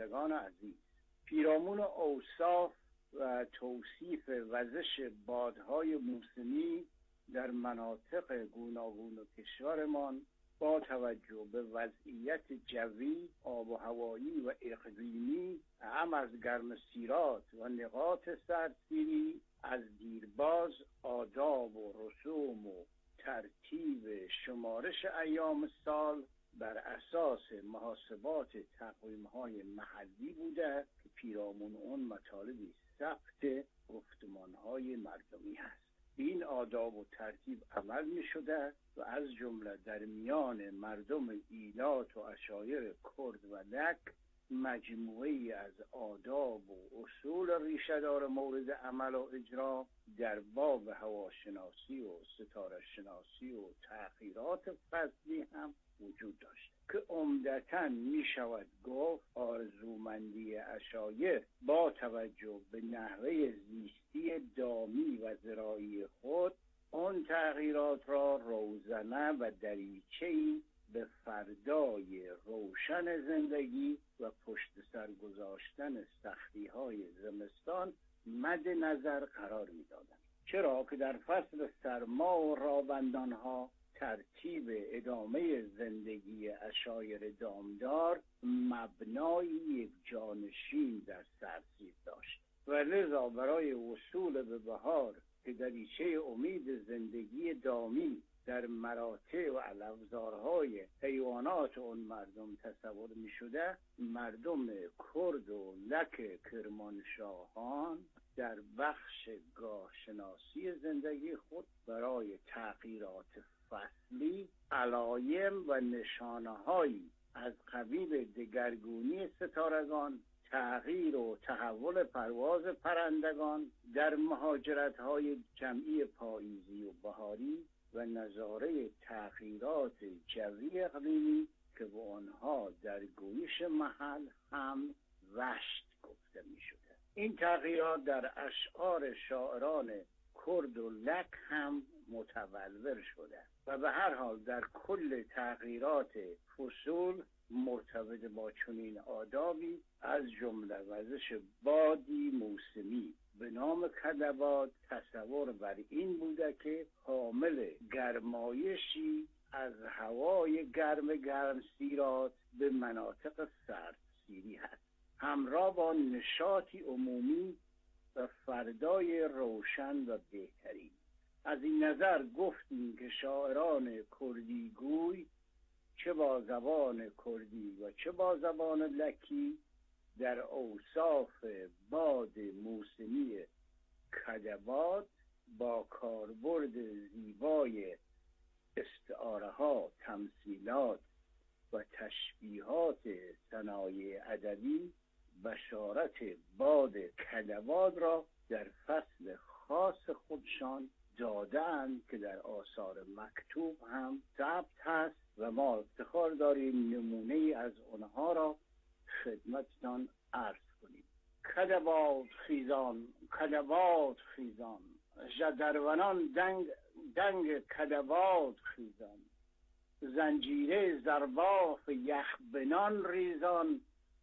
شنوندگان عزیز، پیرامون اوصاف و توصیف وزش بادهای موسمی در مناطق گوناگون کشورمان با توجه به وضعیت جوی، آب و هوایی و اقلیمی، هم از گرمسیرات و نقاط سردسیری، از دیرباز آداب و رسوم و ترتیب شمارش ایام سال بر اساس محاسبات تقویم‌های محلی بوده که پیرامون اون مطالبی ثبت گفتمان‌های مردمی هست. این آداب و ترتیب عمل می شده و از جمله در میان مردم ایلات و عشایر کرد و لک مجموعی از آداب و اصول ریشه‌دار مورد عمل و اجرا در باب هواشناسی و ستاره شناسی و تغییرات فصلی هم وجود داشت که عمدتاً می شود گفت آرزومندی عشایر با توجه به نحوه زیستی دامی و زراعی خود آن تغییرات را روزنه و دریچه‌ای به فردای روشن زندگی و پشت سر گذاشتن سختی‌های زمستان مد نظر قرار می‌دادند. چرا که در فصل سرما و رابندان‌ها ترتیب ادامه زندگی عشایر دامدار مبنای یک جانشین در سرزیر داشت و لذا برای وصول به بهار که دریچه امید زندگی دامی در مراتع و علفزارهای حیوانات اون مردم تصور می شده، مردم کرد و لک کرمانشاهان در بخش گاه شناسی زندگی خود برای تغییرات فصلی علایم و نشانه‌هایی از قبیل دگرگونی ستارگان، تغییر و تحول پرواز پرندگان در مهاجرت‌های جمعی پاییزی و بهاری و نظاره تغییرات جوی اقلیمی که به آنها در گویش محل هم وشت گفته می شده. این تغییرات در اشعار شاعران کرد و لک هم متولور شده و به هر حال در کل تغییرات فصول مرتبط با چنین آدابی از جمله وزش بادی موسمی به نام کدباد تصور بر این بوده که حامل گرمایشی از هوای گرمسیرات به مناطق سردسیری هست، همراه با نشاطی عمومی و فردای روشن و بهترین. از این نظر گفتیم که شاعران کردی گوی چه با زبان کردی و چه با زبان لکی در اوصاف باد موسمی کدباد با کاربرد زیبای استعاره ها، تمثیلات و تشبیهات صنایع ادبی بشارت باد کدباد را در فصل خاص خودشان دادند که در آثار مکتوب هم ثبت هست و ما افتخار داریم نمونه از آنها را خدمتتان عرض کنیم. کدباد خیزان، کدباد خیزان، ژدرونان دنگ کدباد خیزان، زنجیره زرباف یخبنان ریزان،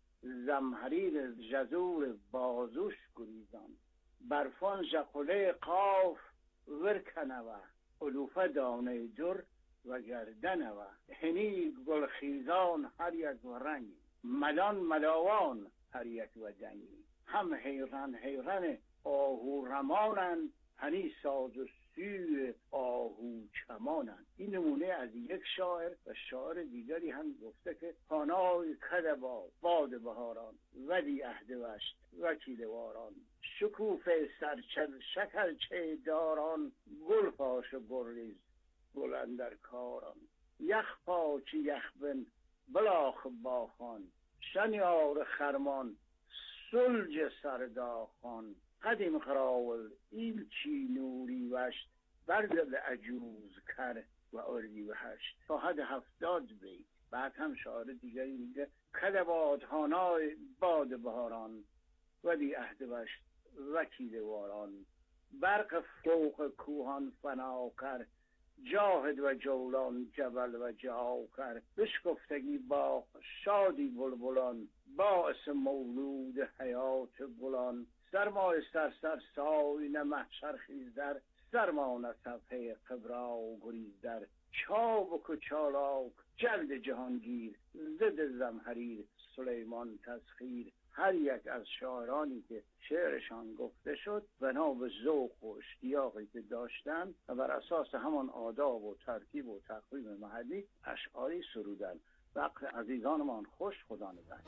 زمهریر جزور بازوش گریزان، برفان ژقله قاف ورکنوه، علوفه دانه در و گردنوه، هنی گلخیزان هر یک و رنگی، ملان ملاوان هر یک و دنگی، هم حیران حیران آهو رمانن، هنی ساز و سوی آهو چمانن. این نمونه از یک شاعر و شاعر دیگری هم گفته که خانای کدباد باد بهاران، ولی عهد وشت وکیل واران، شکوف سرچل شکرچه داران، گل پاش و گریز گل اندر کاران، یخ پاچ یخ بن بلاخ باخان، شنیار خرمان سلج سرداخان، قدیم خراول ایلچی نوری وشت، بردل عجوز کر و اردی وحشت. تا حد 70 بیت. بعد هم شاعر دیگری میگه کدباد هانای باد بهاران، ولی عهد وشت وکیل واران، برق فوق کوهان فنا کر، جاهد و جولان جبل و جاکر، بشکفتگی با شادی بلبلان، باعث مولود حیات گلان. سرمای سرسر سای محشر خیزدر، سرمان صفحه قبرا و گریزدر. چابک و چالاک جلد جهانگیر، ضد زمهریر سلیمان تسخیر. هر یک از شاعرانی که شعرشان گفته شد بنا به ذوق و اشتیاقی که داشتن و بر اساس همان آداب و ترتیب و تقویم محلی اشعاری سرودن. وقت عزیزانمان خوش، خدا نگهدار.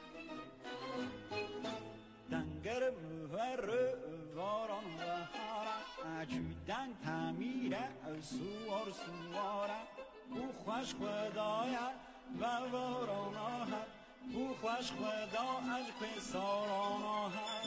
دنگر مهر واران و هارا چودن تعمیره سوار سواره او خوش خدایا و واران ها او خوش خدا از پساران ها.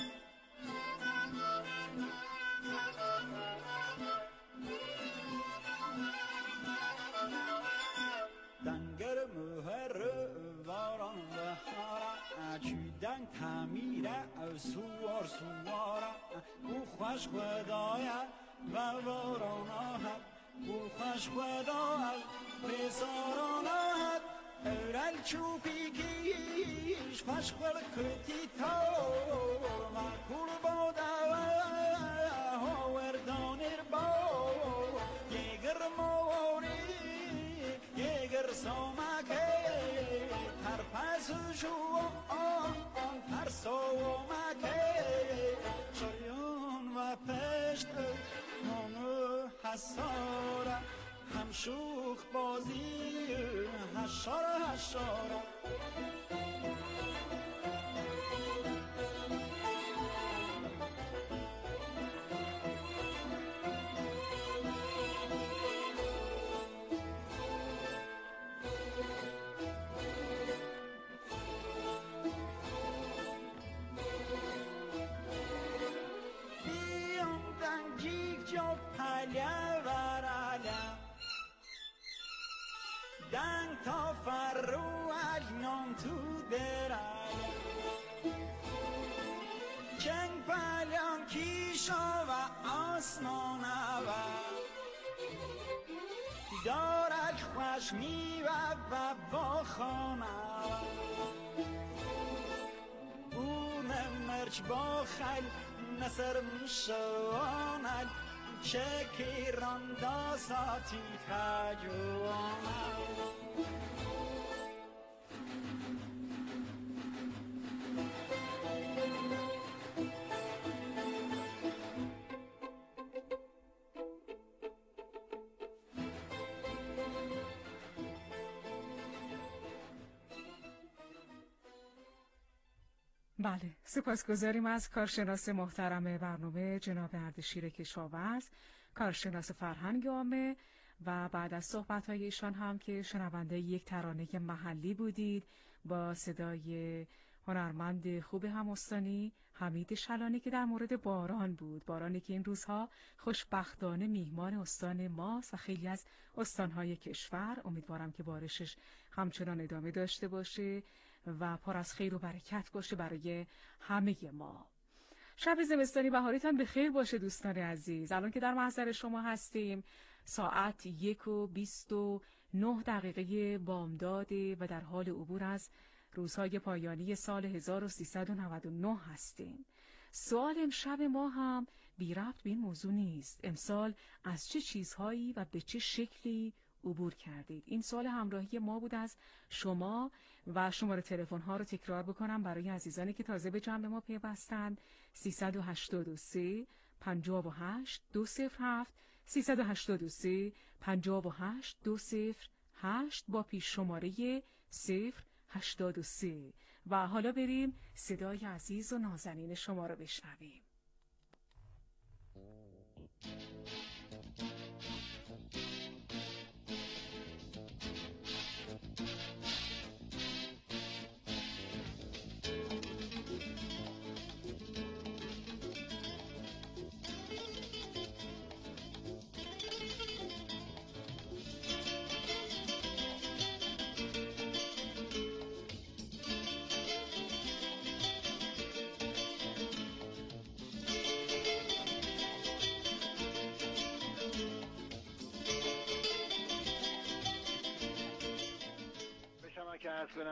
دنگر مهر واران و هارا چودن تعمیره سوار سواره او خوش خدایا و واران ها او خوش خدا از پساران ها. اورل چوبی کیش خوش خور کتی تار مکول بادا و وردانیر با یگر موری یگر سامکه تر پسشو آن تر سامکه شایان و پشت منو حساره هم شوخ بازی هشاره هشاره. بیام دنجیک جا پله ورالم دنگ تا فرو اجنان تو درالم چنگ پلیان کیشا و آسمان و دارک خوشمی و با خانه اون مرچ با خل نصر مشوانل چکی راندا ساتی تجوانل. بله، سپاسگزاریم از کارشناس محترم برنامه جناب اردشیر کشاورز، کارشناس فرهنگ عامه، و بعد از صحبت‌های ایشان هم که شنونده یک ترانه محلی بودید با صدای هنرمند خوب همستانی حمید شلانی که در مورد باران بود، بارانی که این روزها خوشبختانه میهمان استان ماست و خیلی از استانهای کشور. امیدوارم که بارشش همچنان ادامه داشته باشه و پر از خیر و برکت باشه برای همه ما. شب زمستانی بهاریتان به خیر باشه دوستان عزیز. الان که در محضر شما هستیم ساعت 1:29 بامداده و در حال عبور از روزهای پایانی سال 1399 هستیم. سوال امشب ما هم بی ربط به این موضوع نیست. امسال از چه چیزهایی و به چه شکلی عبور کردید؟ این سوال همراهی ما بود از شما و شماره تلفن ها رو تکرار بکنم برای عزیزانی که تازه به جمع ما پیوستند. 383 58 207 383 58 208 با پیش شماره 083. و حالا بریم صدای عزیز و نازنین شما رو بشنویم.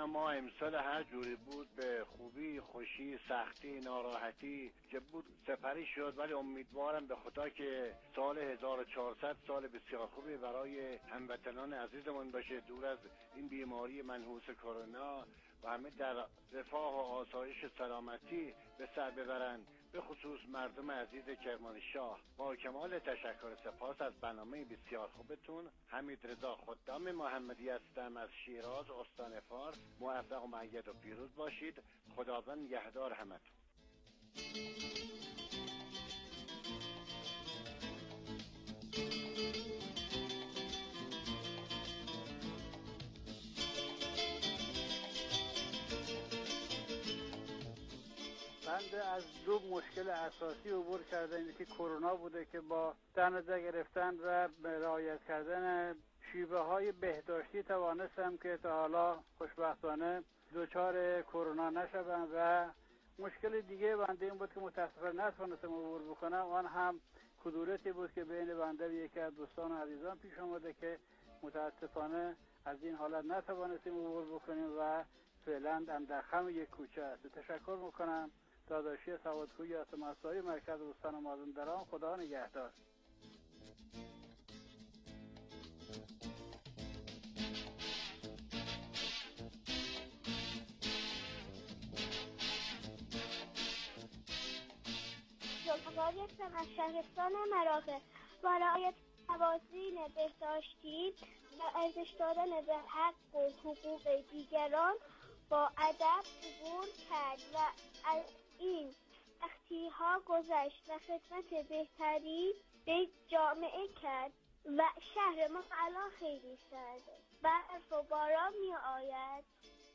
کرونا ما امسال هر جوری بود به خوبی، خوشی، سختی، ناراحتی که بود سپری شد، ولی امیدوارم به خدا که سال 1400 سال بسیار خوبی برای هموطنان عزیزمون باشه، دور از این بیماری منحوس کرونا و همه در رفاه و آسایش سلامتی به سر ببرن، به خصوص مردم عزیز کرمانشاه. با کمال تشکر و سپاس از برنامه بسیار خوبتون. حمید رضا خدام محمدی هستم از شیراز استان فارس. موفق و مؤید و پیروز باشید. خداوند نگهدار همتون. بنده از دو مشکل اساسی عبور کردم، یکی کرونا بوده که با در نظر گرفتن و رعایت کردن شیوه های بهداشتی توانستم که تا حالا خوشبختانه دچار کرونا نشوم. و مشکل دیگه بنده این بود که متاسفانه نتوانستم عبور بکنم، آن هم کدورتی بود که بین بنده و یکی از دوستان و عزیزان پیش آمده که متاسفانه از این حالت نتوانستیم عبور بکنیم و فعلا در خم یک کوچه است. تشکر میکنم. داداشی سوادکویی از مسائل مرکز استان مازندران. خدا نگهدار. جلوگاری از شهرستان مراغه برای توازین بهداشتی و ارزش دادن به حق و حقوق دیگران با ادب عبور کرد و از این سختی ها گذشت و خدمت بهتری به جامعه کرد و شهر ما الان خیلی سرده، برف و باران می آید.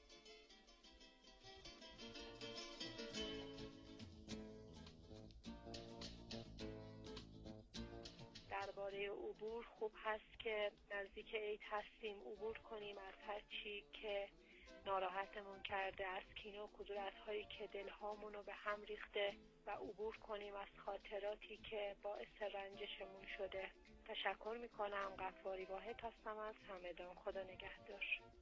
درباره عبور خوب هست که نزدیک عید هستیم، عبور کنیم از هر چی که ناراحتمون کرده، از کینه و کدورت هایی که دلهامون رو به هم ریخته و عبور کنیم از خاطراتی که باعث رنجشمون شده. تشکر میکنم. غفاری واحد هستم از همدان. خدا نگهدار.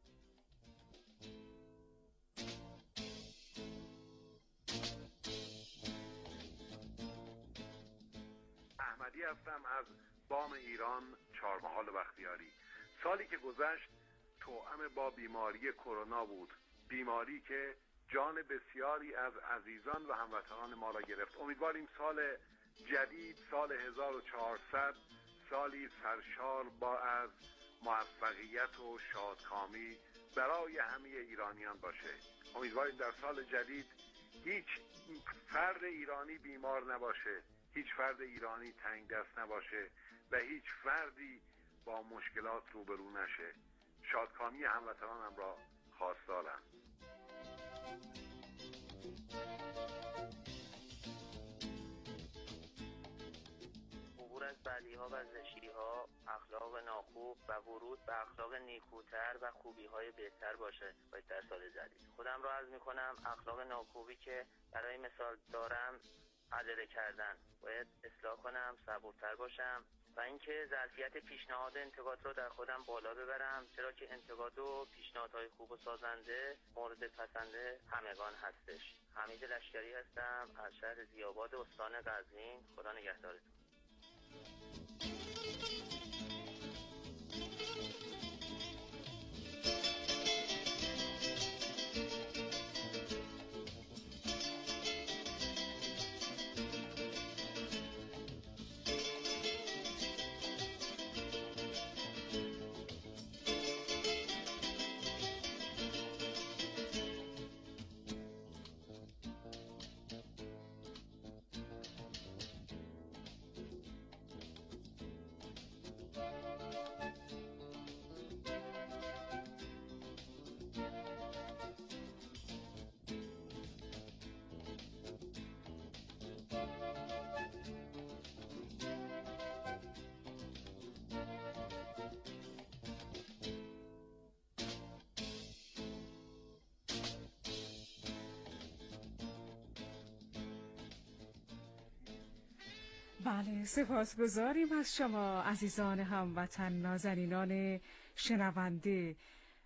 احمدی هستم از بام ایران، چهارمحال بختیاری. سالی که گذشت توأم با بیماری کرونا بود، بیماری که جان بسیاری از عزیزان و هموطنان ما را گرفت. امیدواریم سال جدید، سال 1400 سالی سرشار با از موفقیت و شادکامی برای همه ایرانیان باشه. امیدواریم در سال جدید هیچ فرد ایرانی بیمار نباشه، هیچ فرد ایرانی تنگ دست نباشه و هیچ فردی با مشکلات روبرو نشه. شادکامی هموطنانم را خواستارم. عبور از بدیها و زشتیها، اخلاق ناخوب و ورود به اخلاق نیکوتر و خوبیهای بهتر باشه باید در سال جدید. خودم را عرض میکنم اخلاق ناخوبی که برای مثال دارم عجله کردن، باید اصلاح کنم، صبورتر باشم و اینکه ظرفیت پیشنهاد انتقاد رو در خودم بالا ببرم، چرا که انتقاد و پیشنهادهای خوب و سازنده مورد پسند همگان هستش. حمید لشکری هستم از شهر زیاباد استان قزوین. خدا نگهدارتون. بله، سپاسگزاریم از شما عزیزان هموطن، نازنینان شنونده.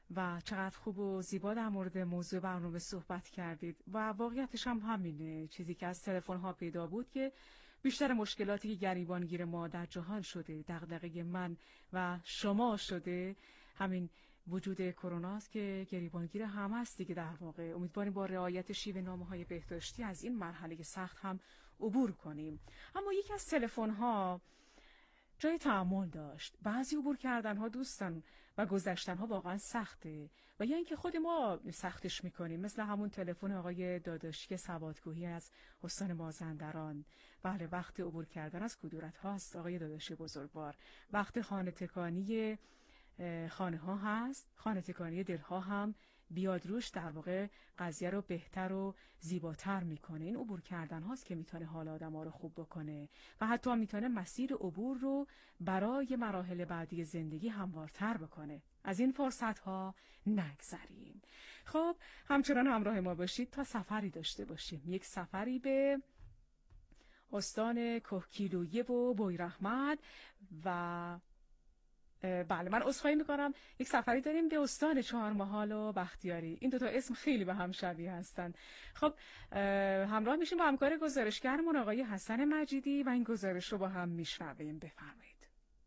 و چقدر خوب و زیبا در مورد موضوع برنامه صحبت کردید و واقعیتش هم همینه. چیزی که از تلفن ها پیدا بود که بیشتر مشکلاتی که گریبانگیر ما در جهان شده، دغدغه من و شما شده، همین وجود کرونا است که گریبانگیر همه است دیگه. در واقع امیدواریم با رعایت شیوه نامه‌های بهداشتی از این مرحله سخت هم عبور کنیم. اما یکی از تلفن ها جای تأمل داشت. بعضی عبور کردن ها دوستان و گذشتن ها واقعا سخته و یا اینکه خود ما سختش میکنیم، مثل همون تلفن آقای داداشی سوادکوهی از استان مازندران. بله، وقت عبور کردن از کدورت هاست آقای داداشی بزرگوار. وقت خانه تکانی خانه ها هست، خانه تکانی دل ها هم بیاد روش، در واقع قضیه رو بهتر و زیباتر میکنه. این عبور کردن هاست که میتونه حال آدم ها رو خوب بکنه و حتی میتونه مسیر عبور رو برای مراحل بعدی زندگی هموارتر بکنه. از این فرصت ها نگذریم. خب همچنان همراه ما باشید تا سفری داشته باشیم، یک سفری به استان کهگیلویه و بویراحمد و بله، من عذرخواهی میکنم، یک سفری داریم به استان چهارمحال و بختیاری. این دوتا اسم خیلی به هم شبیه هستن. خب همراه میشیم با همکار گزارشگرمون آقای حسن مجیدی و این گزارش رو با هم میشنویم. بفرمایید.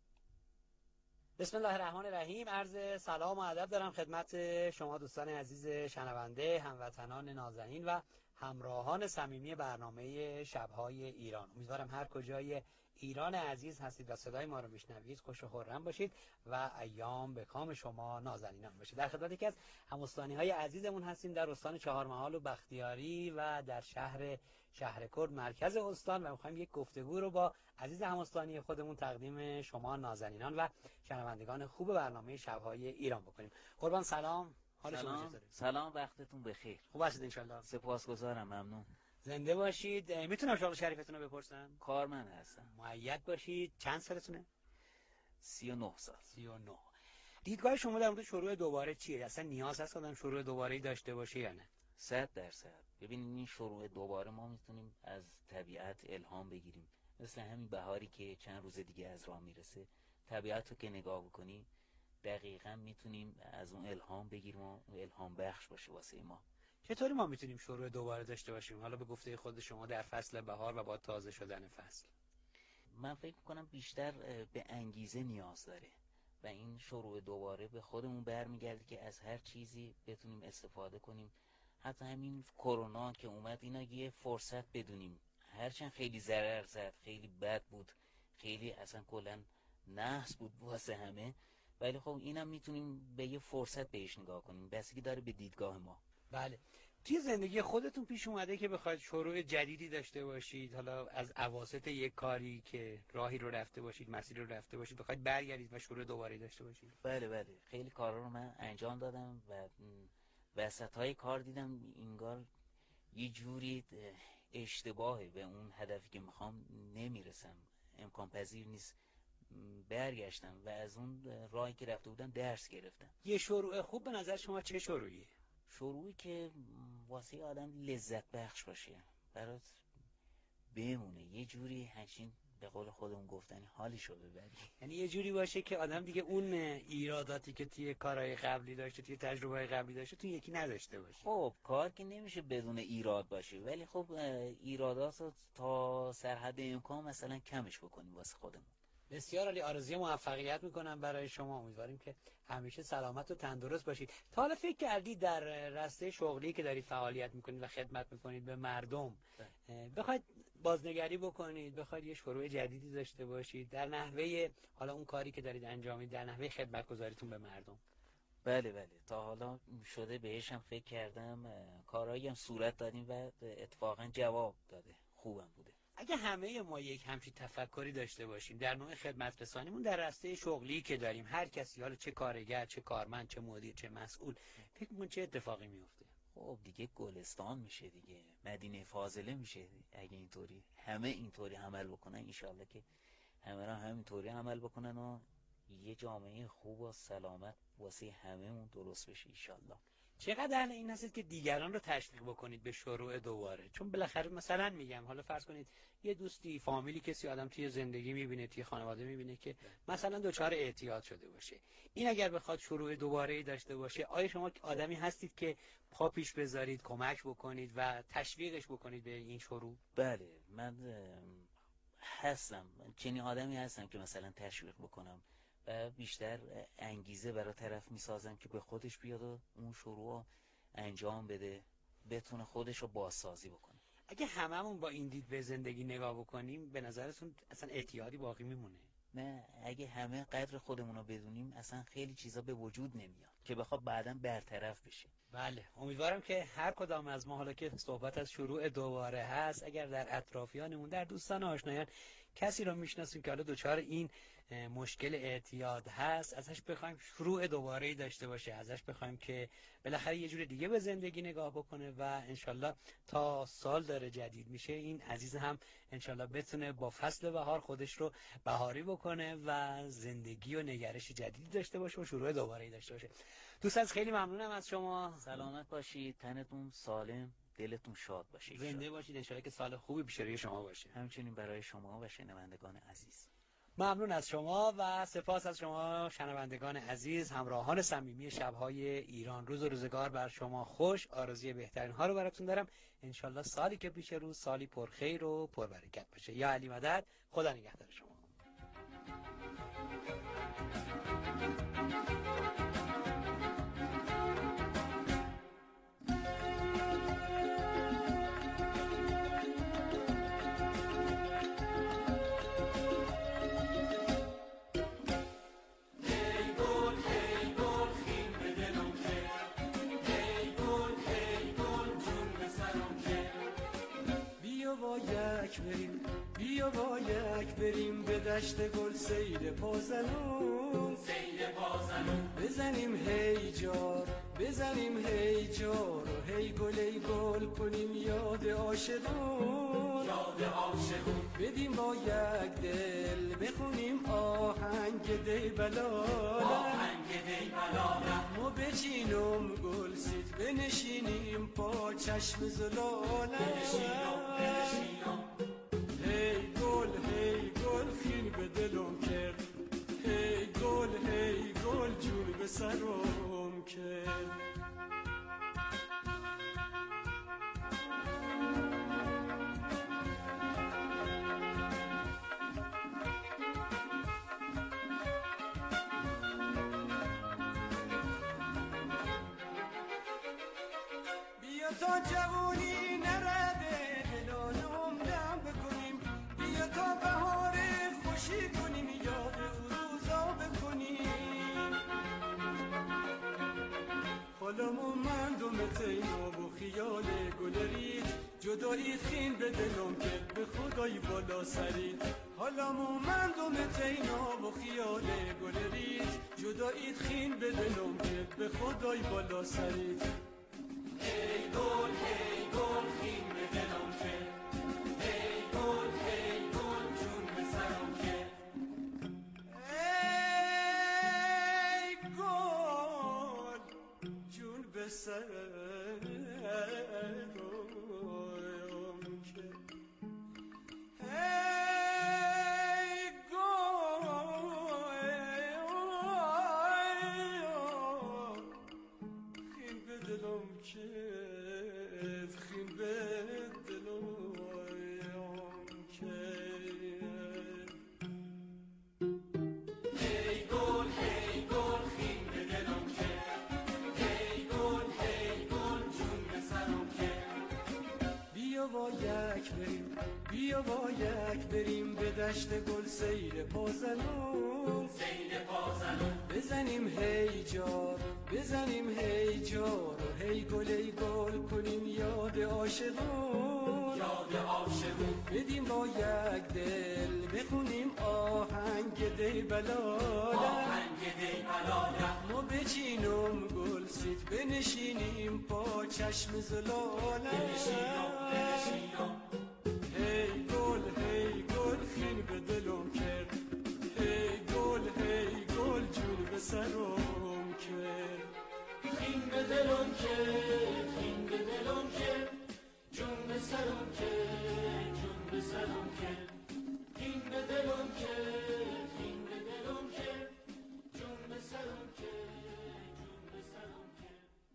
بسم الله الرحمن الرحیم. عرض سلام و ادب دارم خدمت شما دوستان عزیز شنونده، هموطنان نازنین و همراهان صمیمی برنامه شب‌های ایران. امیدوارم هر کجای ایران عزیز هستید و صدای ما رو میشنوید خوش و خرم باشید و ایام به کام شما نازنینان باشید. در خدمت یکی از هم‌استانی‌های عزیزمون هستیم در استان چهارمحال و بختیاری و در شهر شهرکرد مرکز استان و می‌خوایم یک گفتگو رو با عزیز هم‌استانی خودمون تقدیم شما نازنینان و شنوندگان خوب برنامه شب‌های ایران بکنیم. قربان سلام. حال شما چطوره؟ سلام، وقتتون بخیر. خوب هستید ان شاء الله؟ سپاسگزارم، ممنون. زنده باشید. میتونم شغل شریفتون رو بپرسم؟ کارمند هستم. مؤید باشید. چند سالتونه؟ 39 سال. 39. دیدگاه شما در مورد شروع دوباره چیه؟ اصلا نیاز هست آدم شروع دوباره‌ای داشته باشه یا نه؟ 100%. ببینید این شروع دوباره ما میتونیم از طبیعت الهام بگیریم. مثل همین بهاری که چند روز دیگه از راه میرسه. طبیعت رو که نگاه بکنیم دقیقاً میتونیم از اون الهام بگیریم و الهام بخش باشه واسه ما. چطوری ما میتونیم شروع دوباره داشته باشیم؟ حالا به گفته خود شما در فصل بهار و با تازه شدن فصل. من فکر میکنم بیشتر به انگیزه نیاز داره و این شروع دوباره به خودمون برمیگرده که از هر چیزی بتونیم استفاده کنیم. حتی همین کرونا که اومد اینا یه فرصت بدونیم، هرچند خیلی ضرر زد، خیلی بد بود، خیلی اصلا کلا نحس بود واسه همه، ولی خب اینم میتونیم به یه فرصت بهش نگاه کنیم، بسیاری داره به دیدگاه ما. بله. توی زندگی خودتون پیش اومده که بخواید شروع جدیدی داشته باشید، حالا از اواسط یک کاری که راهی رو رفته باشید، مسیر رو رفته باشید، بخواید برگردید و شروع دوباره داشته باشید؟ بله، خیلی کارا رو من انجام دادم و وسطای کار دیدم انگار یه جوری اشتباهه، به اون هدفی که میخوام نمیرسم، امکان پذیر نیست. برگشتم و از اون راهی که رفته بودم درس گرفتم. یه شروع خوب به نظر شما چه شروعیه؟ شروعی که واسه آدم لذت بخش باشه، برات بمونه، یه جوری همچین به قول خودمون گفتنی حالیشو ببری. یعنی یه جوری باشه که آدم دیگه اون ایراداتی که توی کارهای قبلی داشته، توی تجربه‌های قبلی داشته، توی یکی نداشته باشه. خب کار که نمیشه بدون ایراد باشه، ولی خب ایرادات رو تا سرحد امکان مثلا کمش بکنیم واسه خودمون. بسیار عالی. آرزوی موفقیت میکنم برای شما. امیدواریم که همیشه سلامت و تندرست باشید. تا حالا فکر کردید در راسته شغلی که دارید فعالیت میکنید و خدمت میکنید به مردم بخواید بازنگری بکنید، بخواید یه شروع جدیدی داشته باشید در نحوه حالا اون کاری که دارید انجام میدید، در نحوه خدمتگزاریتون به مردم؟ بله، تا حالا شده بهشم فکر کردم، کارهایی هم صورت دادیم و اتفاقا جواب داده، خوبم بوده. اگه همه ما یک همچین تفکری داشته باشیم در نوع خدمت رسانیمون در راسته شغلی که داریم، هر کسی، حالا چه کارگر، چه کارمند، چه مدیر، چه مسئول، فکر می‌کنید چه اتفاقی میفته؟ خب دیگه گلستان میشه دیگه، مدینه فاضله میشه. اگه اینطوری همه اینطوری عمل بکنن، انشالله که همه را همینطوری عمل بکنن و یه جامعه خوب و سلامت واسه همه‌مون درست بشه انشالله. چقدر اهل این هستید که دیگران رو تشویق بکنید به شروع دوباره؟ چون بالاخره مثلا میگم حالا فرض کنید یه دوستی، فامیلی، کسی آدم توی زندگی میبینه، توی خانواده میبینه که مثلا دچار اعتیاد شده باشه، این اگر بخواد شروع دوباره داشته باشه، آیا شما آدمی هستید که پا پیش بذارید، کمک بکنید و تشویقش بکنید به این شروع؟ بله، من هستم، چنین آدمی هستم که مثلا تشویق بکنم و بیشتر انگیزه برای طرف میسازم که به خودش بیاد و اون شروع انجام بده، بتونه خودش رو بازسازی بکنه. اگه هممون با این دید به زندگی نگاه بکنیم، به نظرتون اصلا اعتیادی باقی میمونه؟ نه، اگه همه قدر خودمون رو بدونیم، اصلا خیلی چیزا به وجود نمیاد که بخواد بعداً برطرف بشه. بله، امیدوارم که هر کدام از ما، حالا که صحبت از شروع دوباره هست، اگر در اطرافیانمون، در دوستان و آشنایان کسی رو میشناسیم که حالا دچار این مشکل اعتیاد هست، ازش بخوایم شروع دوباره داشته باشه، ازش بخوایم که بالاخره یه جور دیگه به زندگی نگاه بکنه و انشالله تا سال داره جدید میشه، این عزیز هم انشالله بتونه با فصل بهار خودش رو بهاری بکنه و زندگی و نگرش جدیدی داشته باشه و شروع دوباره داشته باشه. دوست خیلی ممنونم از شما. سلامت باشید، تنتون سالم، دلتون شاد باشه، زنده باشید، انشالله که سال خوبی پیش روی شما باشه. همچنین برای شما و شنوندگان عزیز. ممنون از شما و سپاس از شما شنوندگان عزیز، همراهان صمیمی شب‌های ایران. روز و روزگار بر شما خوش، آرزوی بهترین ها رو براتون دارم. انشالله سالی که پیش رو سالی پرخیر و پربرکت باشه. یا علی مدد، خدا نگهدار شما. بیا با یک بریم به دشت گل سید پازنون، بزنیم هی جار، بزنیم هی جار و هی گل کنیم یاد عاشقون، بدیم با یک دل بخونیم آهنگ دی بلاله، ما بچینم گل سید بنشینیم پا چشم زلاله، هی گل خین به دلم کرد، هی گل جون به سرم کرد. بیا تا جوانی نرده دلانم دم بکنیم، بیا تا بهار خوشی کنیم، یاد او روزا بکنیم، حالمو مندم تینا و خیال گل رید، جدایی خین به دلم کرد به خدای بالا سرید، حالمو مندم تینا و خیال گل رید، جدایی خین به دلم کرد به خدای بالا سرید، هی گل خین به دلم کرد، هی گل جون به سرم کرد، ای گل جون به سرم کرد، ای گل خین به دلم کرد، خین به دلم کرد، ای گل خین به دلم کرد، ای گل جون به سرم کرد، بیا با یک بریم به دشت گل سیر پازنون، بزنیم هی جار، بزنیم هی جار و هی گل کنیم یاد عاشقون، بدیم با یک دل بخونیم آهنگ دی بلاله، ما بچینم گل سید بنشینیم پا چشم زلاله، هی گل خین به دلم کرد، هی گل جون به سرم کرد، خین به دلم که خین به دلم که جون به سرم که جون به سرم که خین به دلم که خین به دلم که جون به سرم که جون به سرم که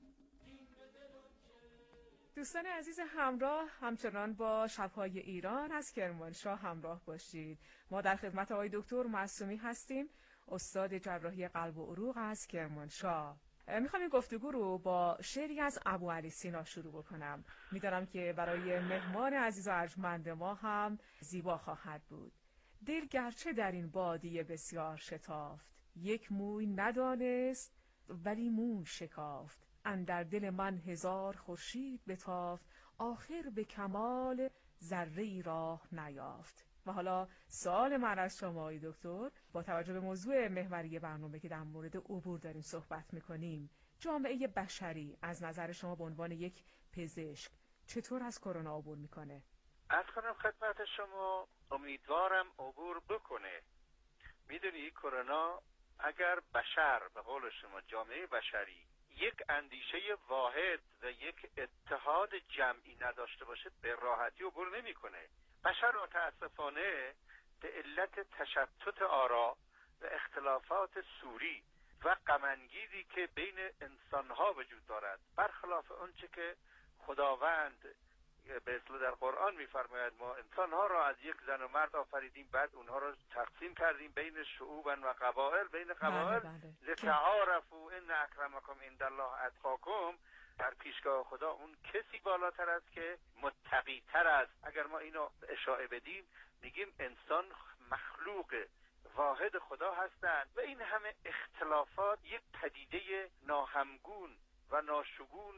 خین به دلم که. دوستان عزیز همراه، همچنان با شب‌های ایران از کرمانشاه همراه باشید. ما در خدمت آقای دکتر معصومی هستیم، استاد جراحی قلب و عروق از کرمانشاه. میخوام این گفتگو رو با شعری از ابوعلی سینا شروع بکنم. میدانم که برای مهمان عزیز و ارجمند ما هم زیبا خواهد بود. دل گرچه در این بادیه بسیار شتافت، یک موی ندانست ولی موی شکافت. اندر دل من هزار خورشید بتافت، آخر به کمال ذره‌ای راه نیافت. و حالا سوال من از شما آقای دکتر، با توجه به موضوع محوری برنامه که در مورد عبور داریم صحبت میکنیم، جامعه بشری از نظر شما به عنوان یک پزشک چطور از کرونا عبور میکنه؟ عرض کنم خدمت شما، امیدوارم عبور بکنه. میدونی کرونا اگر بشر، به قول شما جامعه بشری، یک اندیشه واحد و یک اتحاد جمعی نداشته باشه به راحتی عبور نمیکنه. بشر متاسفانه به علت تشتت آرا و اختلافات سوری و غم‌انگیزی که بین انسانها وجود دارد، برخلاف آنچه که خداوند به اصطلاح در قرآن می‌فرماید ما انسانها را از یک زن و مرد آفریدیم، بعد اونها را تقسیم کردیم بین شعوب و قبایل، بین قبایل لتعارفوا ان اکرمکم عند الله اتقاکم. در پیشگاه خدا اون کسی بالاتر است که متقی تر است. اگر ما اینو اشاعه بدیم میگیم انسان مخلوق واحد خدا هستند و این همه اختلافات یک پدیده ناهمگون و ناشگون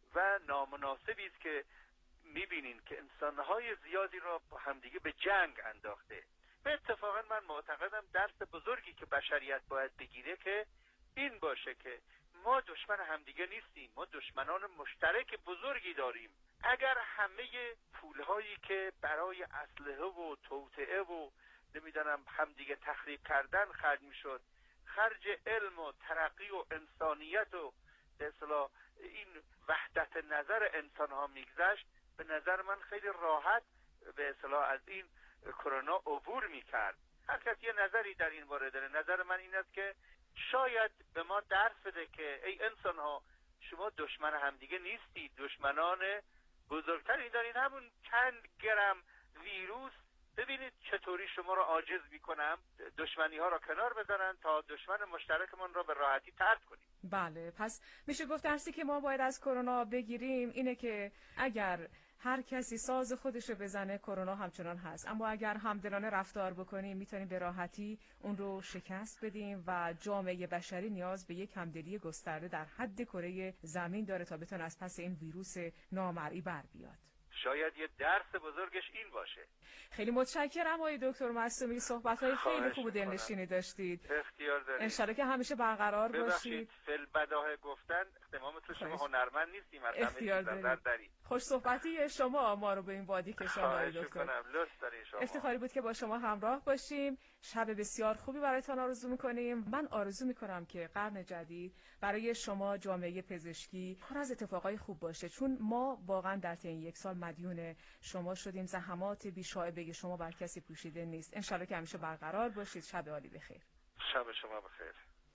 و نامناسبی است که میبینین که انسانهای زیادی را با همدیگه به جنگ انداخته. به اتفاقا من معتقدم درس بزرگی که بشریت باید بگیره که این باشه که ما دشمن همدیگه نیستیم، ما دشمنان مشترک بزرگی داریم. اگر همه پولهایی که برای اسلحه و توطئه و نمیدونم همدیگه تخریب کردن خرج میشد، خرج علم و ترقی و انسانیت و به اصطلاح این وحدت نظر انسان ها میگذشت، به نظر من خیلی راحت به اصطلاح از این کرونا عبور میکرد. هر کسی یه نظری در این باره داره. نظر من این است که شاید به ما درس بده که ای انسان ها، شما دشمن همدیگه نیستید، دشمنان بزرگتری دارید، همون چند گرم ویروس. ببینید چطوری شما را عاجز میکنم، دشمنی ها را کنار بذارن تا دشمن مشترکمون را به راحتی طرد کنیم. بله، پس میشه گفت درسی که ما باید از کرونا بگیریم اینه که اگر هر کسی ساز خودش رو بزنه کرونا همچنان هست، اما اگر همدلانه رفتار بکنیم میتونیم به راحتی اون رو شکست بدیم و جامعه بشری نیاز به یک همدلی گسترده در حد کره زمین داره تا بتونه از پس این ویروس نامرئی بر بیاد. شاید یه درس بزرگش این باشه. خیلی متشکرم آقای دکتر معصومی، صحبت‌های خیلی خوب و دلنشینی داشتید. اختیار دارید. انشالله که همیشه برقرار باشید. فل بداه گفتن اختمامتون شما هنرمند نیستیم، اختیار دارید. خوش صحبتی شما ما رو به این وادی کشاند آقای دکتر. افتخاری بود که با شما همراه باشیم. شب بسیار خوبی برایتان آرزو می‌کنیم. من آرزو می‌کنم که قرن جدید برای شما جامعه پزشکی پر از اتفاقای خوب باشه، چون ما واقعا در طی این یک سال مدیون شما شدیم. زحمات بی‌شایبه شما بر کسی پوشیده نیست. انشالله که همیشه برقرار باشید. شب عالی بخیر. شب شما بخیر.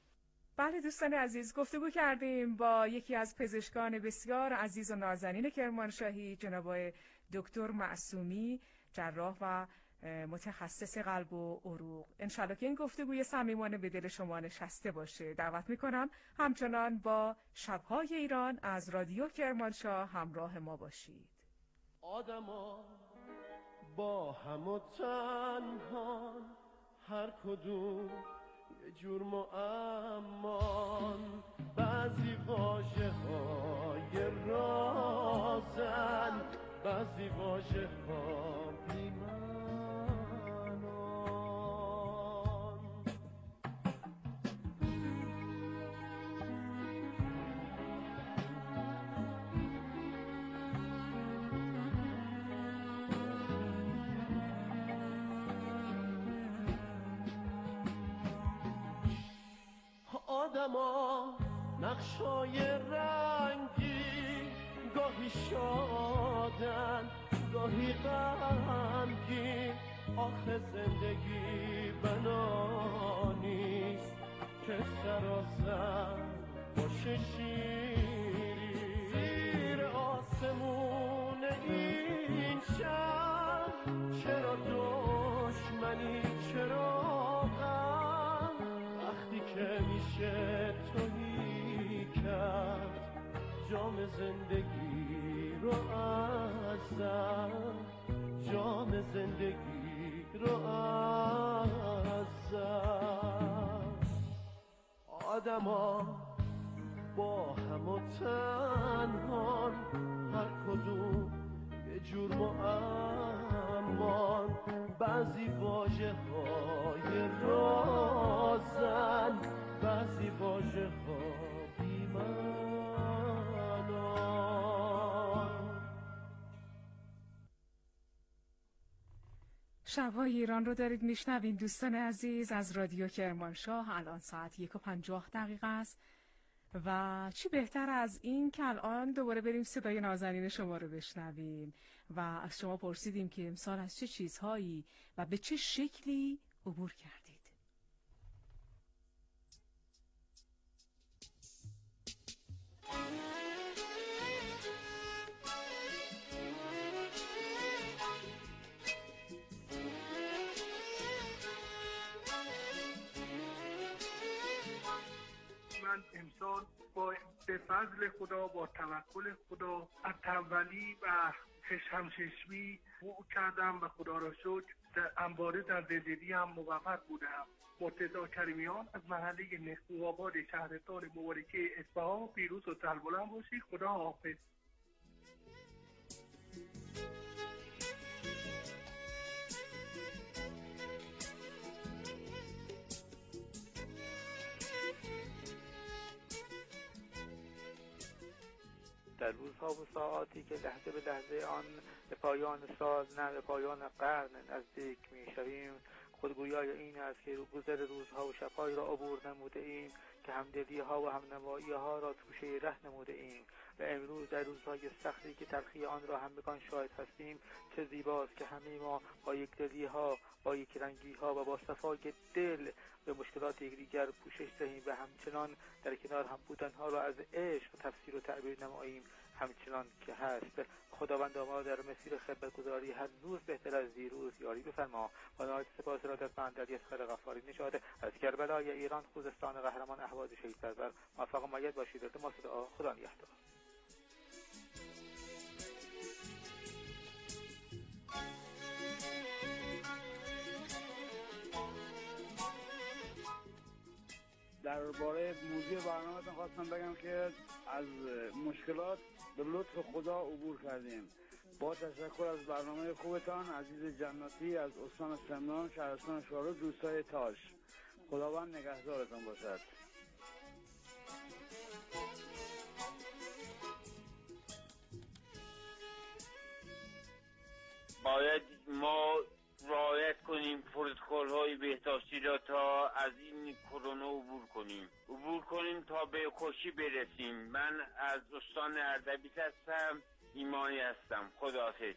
بله دوستان عزیز، گفتگو کردیم با یکی از پزشکان بسیار عزیز و نازنین کرمانشاهی، جناب دکتر معصومی، جراح و متخصص قلب و عروق. انشالله که این گفتگوی صمیمانه به دل شما نشسته باشه. دعوت میکنم همچنان با شب‌های ایران از رادیو کرمانشاه همراه ما باشید. آدما با هم و تنهان، هر کدوم یه جور معمان، بعضی واژه های رازن، بعضی واژه ها بی‌معنان. آدما نقشای رنگی گاهی شادن گاهی غمگین، آخه زندگی بنا نیست که سراسر باشه شیری. زیر آسمون این شهر چرا دشمنی، چرا غم، وقتی که میشه تویی کرد جام زندگی رو ازم، جام زندگی رو ازم. آدما با هم و تنهان، هر کدوم یه جور معمان، بعضی واژه های رازن، بعضی واژه ها شب‌های ایران رو دارید میشنوین دوستان عزیز از رادیو کرمانشاه. الان ساعت 1:50 است و چی بهتر از این که الان دوباره بریم صدای نازنین شما رو بشنویم و از شما پرسیدیم که امسال از چه چیزهایی و به چه شکلی عبور کردید. من امسال به فضل خدا، با توکل خدا، از تنبلی و همچشمی عبور کردم و خدا را شکر همواره در زندگی هم موفق بودم. مرتضی کریمیان از محله نخوآباد شهرستان مبارکه اصفهان. پیروز و سربلند باشید. خدا حافظ. در روزها و ساعاتی که لحظه به لحظه آن به پایان سال، نه به پایان قرن نزدیک می‌شویم، خودگویای این است که گذر روزها و شب‌های را عبور نموده ایم، که همدلی‌ها و همنوایی‌ها را توشه ره نموده ایم و امروز در روزهای سختی که تلخی آن را همگان شاهد هستیم، چه زیباست که همه ما با یکدلی‌ها، با یکرنگی‌ها و با صفای دل به مشکلات یکدیگر پوشش دهیم و همچنان در کنار هم بودنها را از عشق تفسیر و تعبیر نماییم، همچنان که هست. خداوند ما در مسیر خدمتگزاری هر روز بهتر از دیروز یاری بفرما. و نهایت سپاس ارادتمند علی اصغر غفاری نژاد از کربلای ایران، خوزستان قهرمان، اهواز شهید سرور. موفق و مؤید باشید. التماس دعا. خدا نگهدار. درباره موضوع برنامه‌تون خواستم بگم که از مشکلات به لطف خدا عبور کردیم. با تشکر از برنامه خوبتان. عزیز جناتی از استان سمنان، شهرستان شارو، دوستای تاج. خداوند نگهدارتان باشد. باید ما رعایت کنیم پروتکل‌های بهداشتی را تا از این کرونا عبور کنیم تا به خوشی برسیم. من از استان اردبیل هستم، ایمانی هستم. خداحافظ.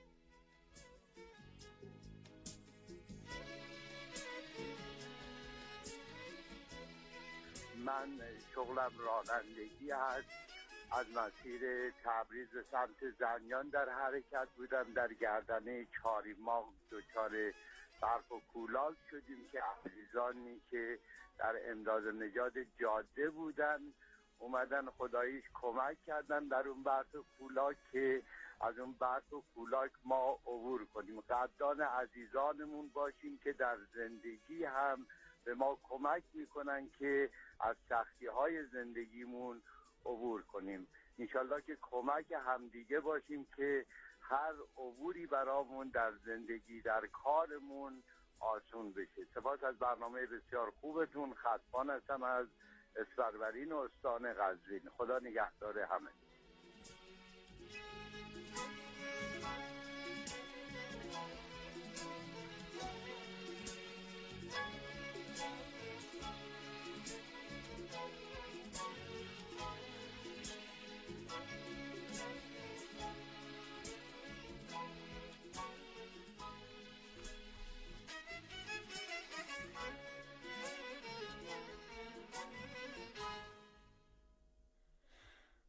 من شغلم رانندگی هست. از مسیر تبریز به سمت زنیان در حرکت بودم. در گردنه چاریماغ دچار برف و کولاک شدیم که عزیزانی که در امداد نژاد جاده بودن اومدن خداییش کمک کردن در اون برف و کولاک که از اون برف و کولاک ما عبور کنیم. قدردان عزیزانمون باشیم که در زندگی هم به ما کمک میکنن که از سختی‌های زندگیمون عبور کنیم. انشالله که کمک همدیگه باشیم که هر عبوری برامون در زندگی، در کارمون آسون بشه. سپاس از برنامه بسیار خوبتون. خطبان هستم از اسفرورین و استان قزوین. خدا نگهدار همه.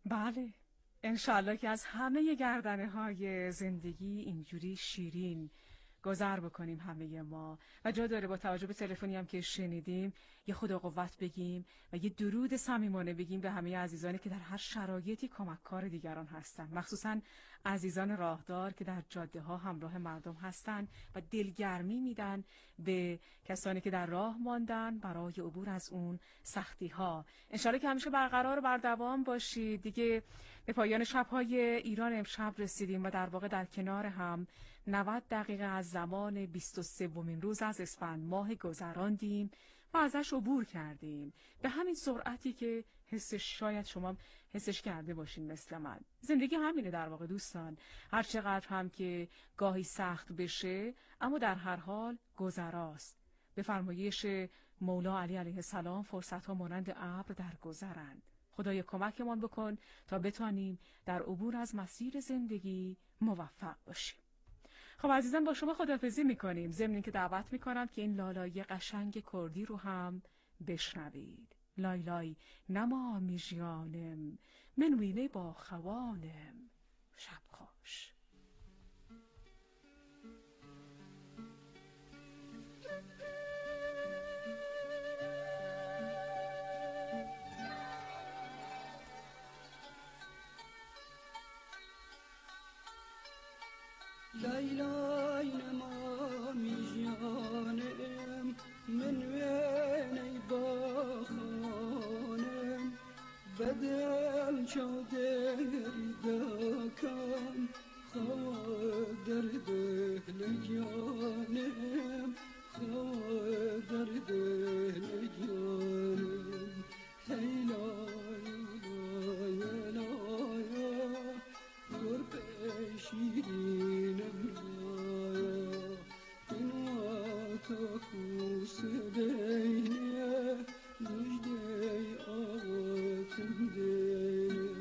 بله، انشالله که از همه گردنه های زندگی اینجوری شیرین گذر بکنیم همه ما. و جا داره با توجه به تلفنی هم که شنیدیم یه خدا قوت بگیم و یه درود صمیمانه بگیم به همه عزیزانی که در هر شرایطی کمککار دیگران هستن، مخصوصا عزیزان راهدار که در جاده ها همراه مردم هستن و دلگرمی میدن به کسانی که در راه ماندن برای عبور از اون سختی ها. انشالله که همیشه برقرار و بردوام باشید. دیگه به پایان شب‌های ایران امشب رسیدیم و در واقع در کنار هم 90 دقیقه از زمان 23مین روز از اسفند ماه گذراندیم و ازش عبور کردیم به همین سرعتی که حسش شاید شما حسش کرده باشین مثل من. زندگی همینه در واقع دوستان، هر چقدر هم که گاهی سخت بشه اما در هر حال گذراست. به فرمایش مولا علی علیه السلام فرصت‌ها مانند ابر در گذرند. خدای کمکمان بکن تا بتانیم در عبور از مسیر زندگی موفق باشیم. خب عزیزان، با شما خداحافظی میکنیم، ضمن اینکه دعوت میکنم که این لالایی قشنگ کردی رو هم بشنوید. لای لای نما میژیانم من وینه با خوانم، شب خوش. لای نما میژیانم من وینه با خوانم، بدل چادری دکن خواه در دهلگیانم، خواه در دهلگیانم. هی لای لای لای گربه شیرینم لایا، این واتا کوس دینه مجده آتم دینه.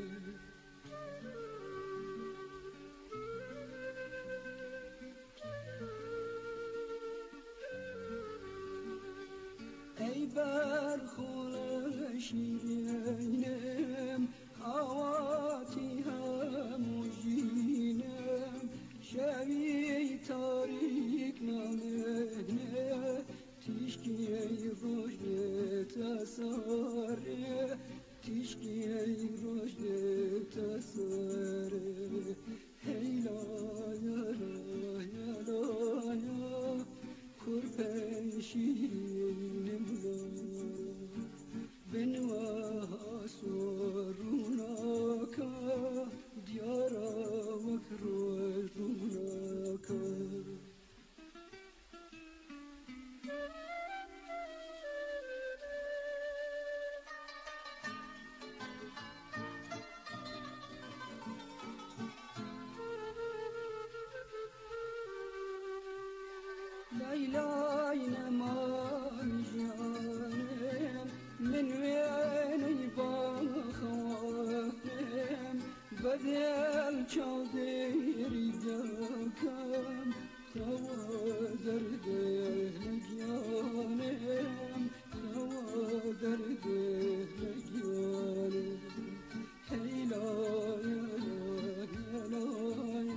ای برخونه شیرینم حواتی هموجینم، شبی تاریک نامنه تیشکی ای روشد تساره، تیشکی ای روشد تساره. هی لایا لایا لایا کرپن شیرینم لایا، بنوها سروناکا دیارا وکروش روناکا. لای لای نمای جانم من وینی با خوانم، بدل چادری دکم خواه در دهلگیانم، خواه در دهلگیانم. هی لای لای لای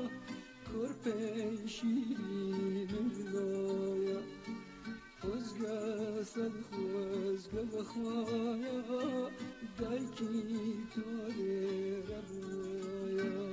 کرپه شیرینم لایا، خوزگه صد خوزگه بخوایا دایکی تاره ربایا.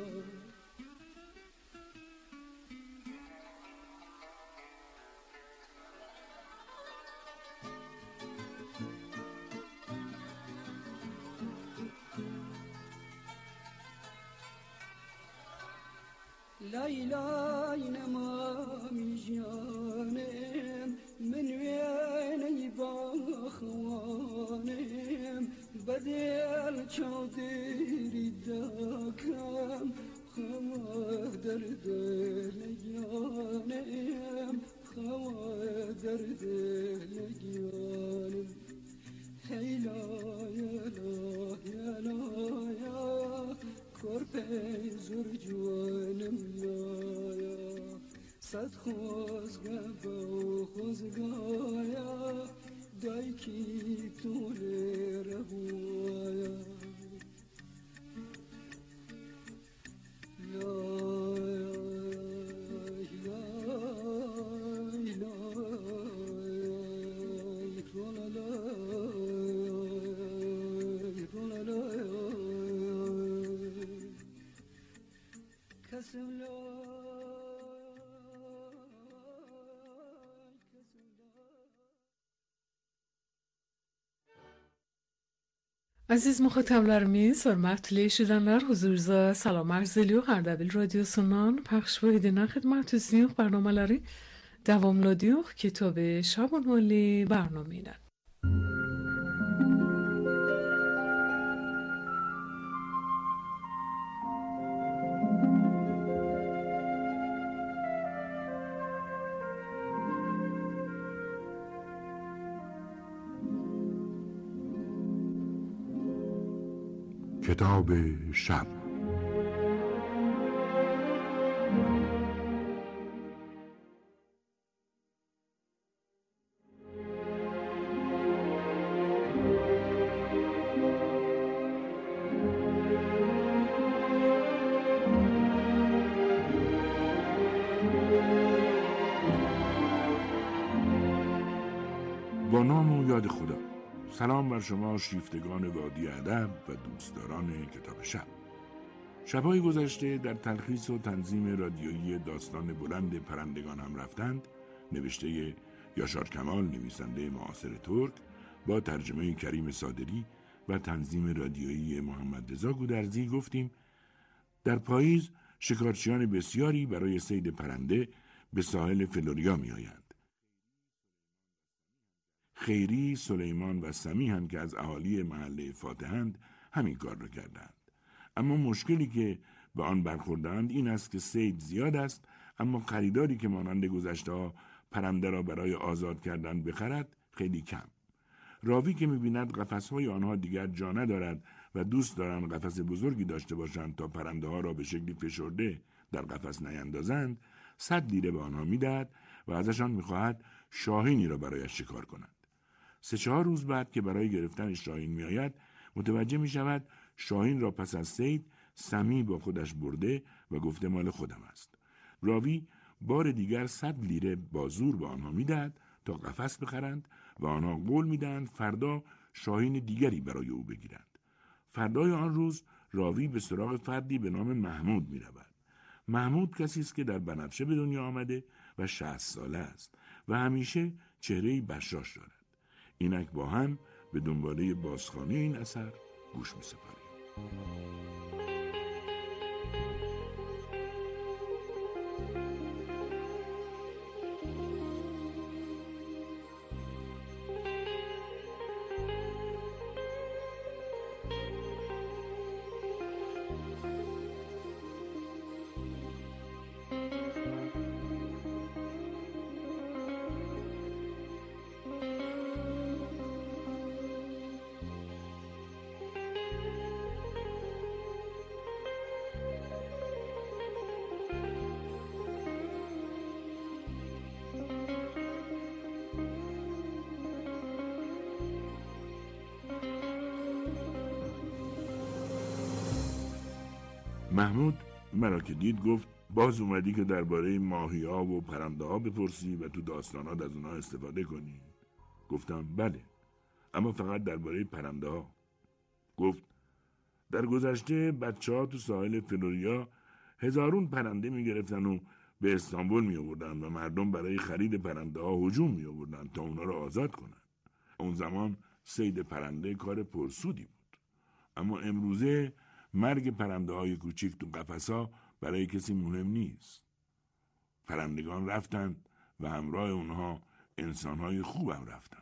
لای لای نما میژیانم من وینی با خوانم، بدل چادری دکم خواه در دلگیانم، خواه در دلگیانم. هی لایا لایا لایا کرپه زور جوانم لایا، صد خوزگه با خوزگایا دایکی طول ربوایا. Aziz muhatablarimiz, hurmatli eshitganlar, huzuringizda salom arz ediyor. Ardabil radyosundan payş edilen xizmatinizning barnomalari davomladiyor. Kitobi Shabonwali barnomidan. کتاب شب. با نام و یاد خدا. سلام بر شما شیفتگان وادی ادب و دوستداران کتاب شب. شب‌های گذشته در تلخیص و تنظیم رادیویی داستان بلند پرندگان هم رفتند، نوشته یاشار کمال، نویسنده معاصر ترک، با ترجمه کریم صادری و تنظیم رادیویی محمد رضا گودرزی گفتیم در پاییز شکارچیان بسیاری برای صید پرنده به ساحل فلوریا می آیند. خیری، سلیمان و سمیحن که از اهالی محله فاتحند همین کار را کردند. اما مشکلی که به آن برخوردند این است که صید زیاد است، اما خریداری که مانند گذشته‌ها پرنده را برای آزاد کردن بخرد خیلی کم. راوی که می‌بیند قفس‌های آنها دیگر جا ندارد و دوست دارند قفس بزرگی داشته باشند تا پرنده‌ها را به شکلی فشرده در قفس نیندازند، 100 لیره به آنها می‌دهد و ازشان می‌خواهد شاهینی را برایش شکار کنند. 3-4 روز بعد که برای گرفتن شاهین میآید، متوجه می شود شاهین را پس از صید سمی با خودش برده و گفته مال خودم است. راوی بار دیگر 100 لیره با زور به آنها میدهد تا قفس بخرند و آنها قول میدهند فردا شاهین دیگری برای او بگیرند. فردای آن روز راوی به سراغ فردی به نام محمود می رود. محمود کسی است که در بنفشه به دنیا آمده و 60 ساله است و همیشه چهره‌ای بشاش دارد. اینک با هم به دنباله بازخوانی این اثر گوش می سپاریم. محمود مرا که دید گفت باز اومدی که درباره ماهی‌ها و پرنده‌ها بپرسی و تو داستانات از اونها استفاده کنی؟ گفتم بله، اما فقط درباره پرنده‌ها. گفت در گذشته بچه‌ها تو ساحل فلوریا هزارون پرنده می‌گرفتن و به استانبول می‌آوردن و مردم برای خرید پرنده‌ها هجوم می‌آوردن تا اونا رو آزاد کنن. اون زمان صید پرنده کار پرسودی بود. اما امروزه مرگ پرنده‌های کوچیک تو قفس‌ها برای کسی مهم نیست. پرندگان رفتند و همراه اونها انسان‌های خوبم رفتند.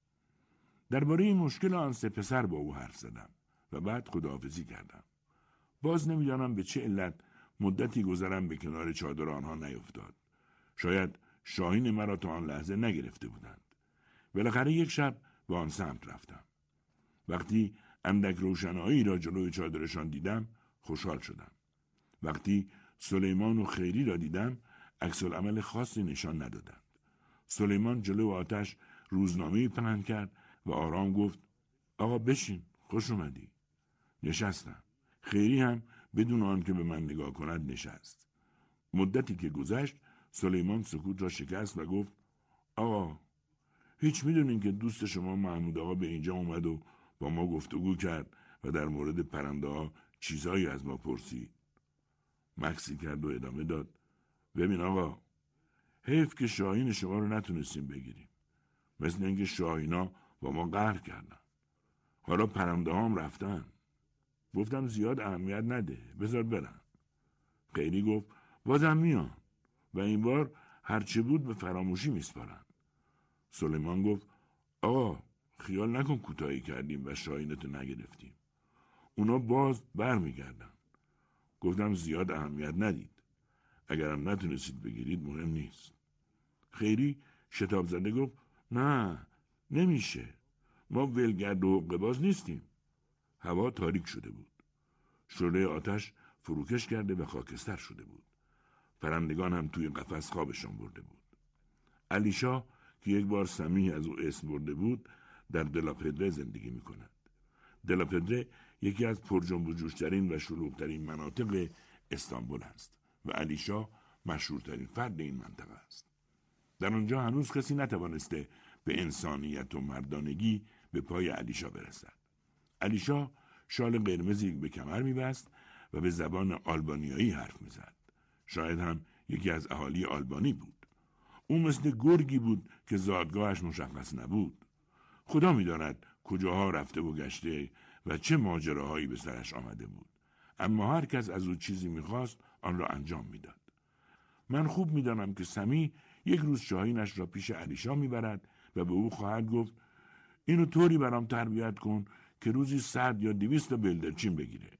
درباره این مشکل آن 3 پسر با او حرف زدم و بعد خداحافظی کردم. باز نمی‌دانم به چه علت مدتی گذرم به کنار چادر آنها نیفتاد. شاید شاهین مرا تا آن لحظه نگرفته بودند. بالاخره یک شب به آن سمت رفتم. وقتی اندک روشنایی را جلوی چادرشان دیدم خوشحال شدم. وقتی سلیمان و خیری را دیدم عکس‌العمل خاصی نشان ندادند. سلیمان جلو آتش روزنامه‌ای پهن کرد و آرام گفت آقا بشین، خوش اومدی. نشستم. خیری هم بدون آنکه به من نگاه کند نشست. مدتی که گذشت سلیمان سکوت را شکست و گفت آقا هیچ میدونین که دوست شما محمود آقا به اینجا اومد و با ما گفتگو کرد و در مورد پرنده ها چیزایی از ما پرسید. مکسی کرد و ادامه داد ببین آقا، حیف که شاهین شما رو نتونستیم بگیریم. مثل اینکه شاهینا با ما قهر کردن. حالا پرنده هام رفتن. گفتم زیاد اهمیت نده، بذار برن. خیری گفت بازم میان و این بار هرچه بود به فراموشی میسپارن. سلیمان گفت آقا خیال نکن کوتاهی کردیم و شاهینتو نگرفتیم. اونا باز برمیگردن. گفتم زیاد اهمیت ندید. اگرم نتونستید بگیرید مهم نیست. خیری شتاب زده گفت نه نمیشه. ما ولگرد و حقه باز نیستیم. هوا تاریک شده بود. شعله آتش فروکش کرده و خاکستر شده بود. پرندگان هم توی قفس خوابشان برده بود. علیشا که یک بار سمیح از او اسم برده بود در دلاپدره زندگی می کند. دلاپدره یکی از پرجنب و جوشترین و شلوغترین مناطق استانبول است و علیشا مشهورترین فرد این منطقه است. در آنجا هنوز کسی نتوانسته به انسانیت و مردانگی به پای علیشا برسد. علیشا شال قرمزی به کمر می‌بست و به زبان آلبانیایی حرف می‌زد. شاید هم یکی از اهالی آلبانی بود. او مثل گرگی بود که زادگاهش مشخص نبود. خدا می‌داند کجاها رفته و گشته و چه ماجراهایی به سرش آمده بود. اما هر کس از او چیزی می‌خواست آن را انجام می‌داد. من خوب می‌دانم که سمیح یک روز شاهینش را پیش علیشا می‌برد و به او خواهد گفت اینو طوری برام تربیت کن که روزی 100 یا 200 بلدرچین بگیره.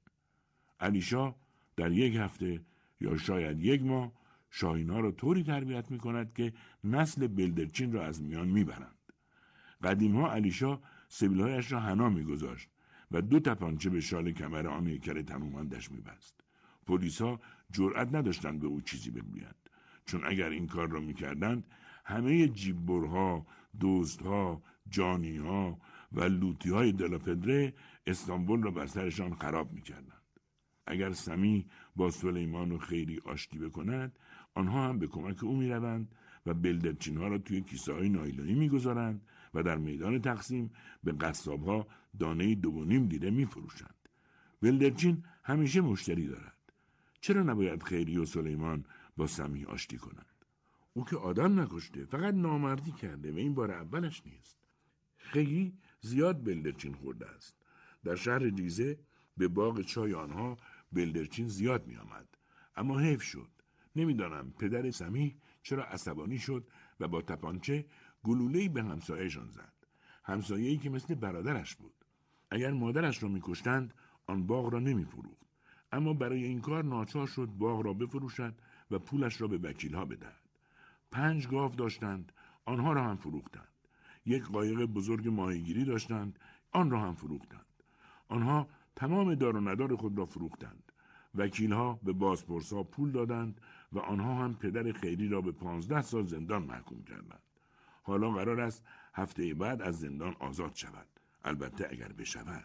علیشا در یک هفته یا شاید یک ماه شاهین‌ها را طوری تربیت می‌کند که نسل بلدرچین را از میان می‌برند. قدیم‌ها علیشا سبیل‌هایش را حنا می‌گذاشت و 2 تپانچه به شال کمر آن هیکل تنومندش می‌بست. پلیس‌ها جرأت نداشتند به او چیزی بگویند، چون اگر این کار را می‌کردند همه جیببرها، دزدها، جانی‌ها و لوطی‌های دلاپدره استانبول را بر سرشان خراب می‌کردند. اگر سمیح با سلیمان و خیری آشتی بکند، آنها هم به کمک او می‌روند و بلدرچین‌ها را توی کیسه‌های نایلونی می‌گذارند و در میدان تقسیم به قصاب‌ها دانه 2.5 لیره می‌فروشند. بلدرچین همیشه مشتری دارد. چرا نباید خیری و سلیمان با سمیح آشتی کنند؟ او که آدم نکشته، فقط نامردی کرده و این بار اولش نیست. خیلی زیاد بلدرچین خورده است. در شهر ریزه به باغ چای آنها بلدرچین زیاد می آمد. اما حیف شد. نمیدانم پدر سمیح چرا عصبانی شد و با تپانچه گلوله‌ای به همسایه‌شان زد. همسایه‌ای که مثل برادرش بود. اگر مادرش را می‌کشتند آن باغ را نمی‌فروخت. اما برای این کار ناچار شد باغ را بفروشد و پولش را به وکیل‌ها بدهد. 5 گاو داشتند، آنها را هم فروختند. یک قایق بزرگ ماهیگیری داشتند، آن را هم فروختند. آنها تمام دار و ندار خود را فروختند. وکیل‌ها به بازپرس‌ها پول دادند و آنها هم پدر خیری را به 15 سال زندان محکوم کردند. حالا قرار است هفته بعد از زندان آزاد شود. البته اگر بشود.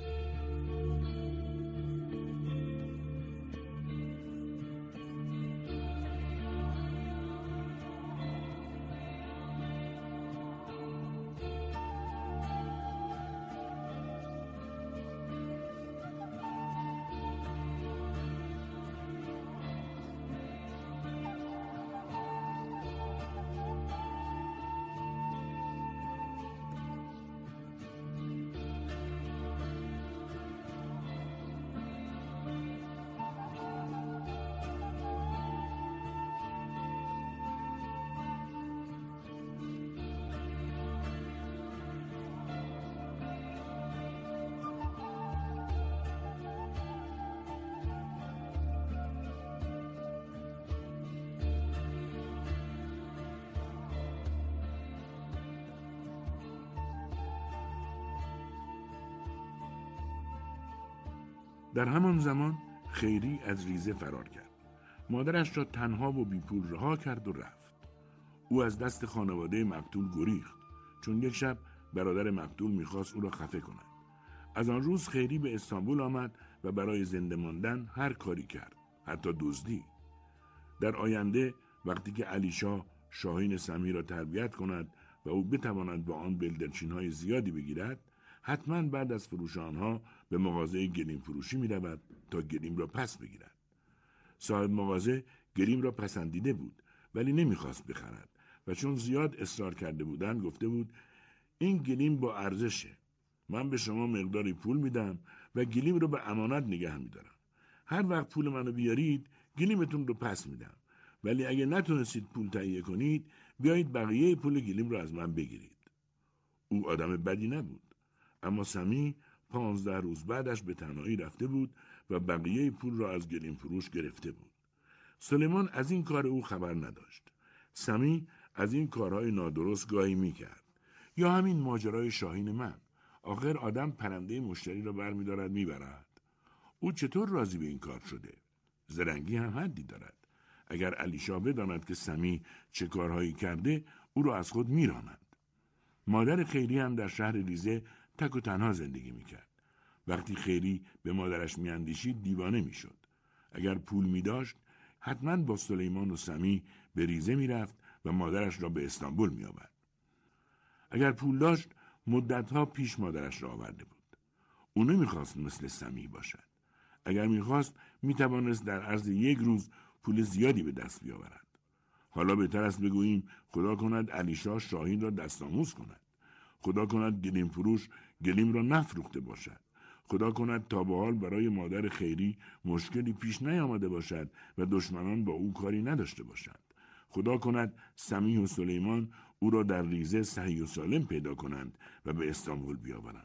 در همان زمان خیری از ریزه فرار کرد. مادرش را تنها و بیپول رها کرد و رفت. او از دست خانواده مقتول گریخت، چون یک شب برادر مقتول میخواست او را خفه کند. از آن روز خیری به استانبول آمد و برای زنده ماندن هر کاری کرد، حتی دزدی. در آینده وقتی که علیشا شاهین سمیح را تربیت کند و او بتواند با آن بلدرچین‌های زیادی بگیرد، حتما بعد از فروش آنها به مغازه گلیم فروشی می رود تا گلیم را پس بگیرد. صاحب مغازه گلیم را پسندیده بود ولی نمیخواست بخرد و چون زیاد اصرار کرده بودند گفته بود این گلیم با ارزشه. من به شما مقداری پول میدم و گلیم رو به امانت نگه میدارم. هر وقت پول منو بیارید گلیمتون رو پس میدم، ولی اگه نتونستید پول تهیه کنید بیایید بقیه پول گلیم رو از من بگیرید. او آدم بدی نبود، اما سمی 15 روز بعدش به تنهایی رفته بود و بقیه پول را از گلیم فروش گرفته بود. سلیمان از این کار او خبر نداشت. سمی از این کارهای نادرست گاهی میکرد. یا همین ماجرای شاهین من. آخر آدم پرنده مشتری را برمی‌دارد میبرد. او چطور راضی به این کار شده؟ زرنگی هم حدی دارد. اگر علیشا بداند که سمی چه کارهایی کرده، او را از خود میراند. مادر خیری هم در شهر ریزه تک و تنها زندگی میکرد. وقتی خیری به مادرش میاندیشید دیوانه میشد. اگر پول میداشت حتما با سلیمان و سمی به ریزه میرفت و مادرش را به استانبول میآورد. اگر پول داشت مدتها پیش مادرش را آورده بود. او نمیخواست مثل سمی باشد. اگر میخواست میتوانست در عرض 1 روز پول زیادی به دست بیاورد. حالا بهتر است بگوییم خدا کند علیشا شاهین را دست آموز کند. خدا کند گلیم فروش گلیم را نفروخته باشد. خدا کند تا به حال برای مادر خیری مشکلی پیش نیامده باشد و دشمنان با او کاری نداشته باشند. خدا کند سمی و سلیمان او را در ریزه صحیح و سالم پیدا کنند و به استانبول بیاورند.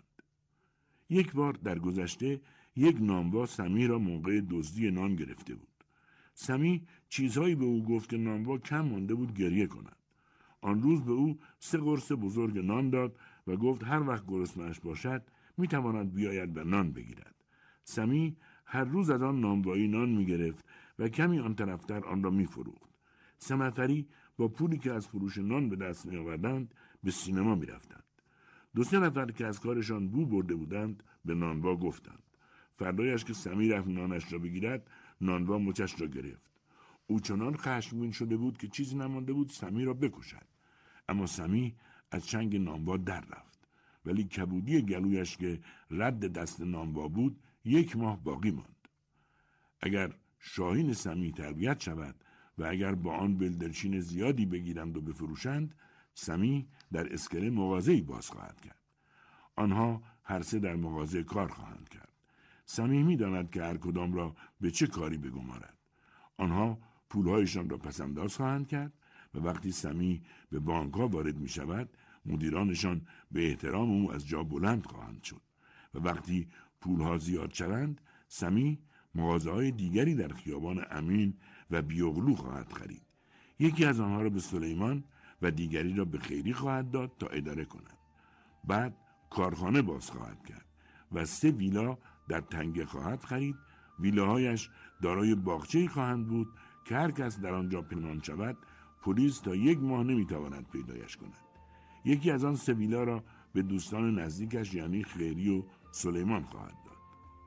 یک بار در گذشته یک نانوا سمی را موقع دزدی نان گرفته بود. سمی چیزهایی به او گفت که نانوا کم مانده بود گریه کند. آن روز به او 3 قرص بزرگ نان داد و گفت هر وقت گرسنه‌اش باشد میتواند بیاید و نان بگیرد. سمی هر روز از آن نانوایی نان میگرفت و کمی آن طرفتر آن را میفروخت. 3 نفری با پولی که از فروش نان به دست میآوردند به سینما میرفتند. 2-3 نفر که از کارشان بو برده بودند به نانوا گفتند. فردایش که سمی رفت نانش را بگیرد نانوا مچش را گرفت. او چنان خشمگین شده بود که چیزی نمانده بود سمی را بکشد. اما سمی از چنگ نانوا در رفت، ولی کبودی گلویش که رد دست نانوا بود 1 ماه باقی ماند. اگر شاهین سمی تربیت شود و اگر با آن بلدرچین زیادی بگیرند و بفروشند، سمی در اسکله مغازه‌ای باز خواهد کرد. آنها هر 3 در مغازه کار خواهند کرد. سمی می‌داند که هر کدام را به چه کاری بگمارد. آنها پولهایشان را پسنداز خواهند کرد و وقتی سمی به بانک‌ها وارد می‌شود، مدیرانشان به احترام او از جا بلند خواهند شد و وقتی پولها زیاد شوند، سمی مغازه‌های دیگری در خیابان امین و بیوغلو خواهد خرید. یکی از آنها را به سلیمان و دیگری را به خیری خواهد داد تا اداره کنند. بعد کارخانه باز خواهد کرد و 3 ویلا در تنگه خواهد خرید. ویلاهایش دارای باغچه‌ای خواهند بود که هر کس در آنجا پنهان شود پلیس تا 1 ماه نمیتواند پیدایش کند. یکی از آن 3 ویلا را به دوستان نزدیکش یعنی خیری و سلیمان خواهد داد.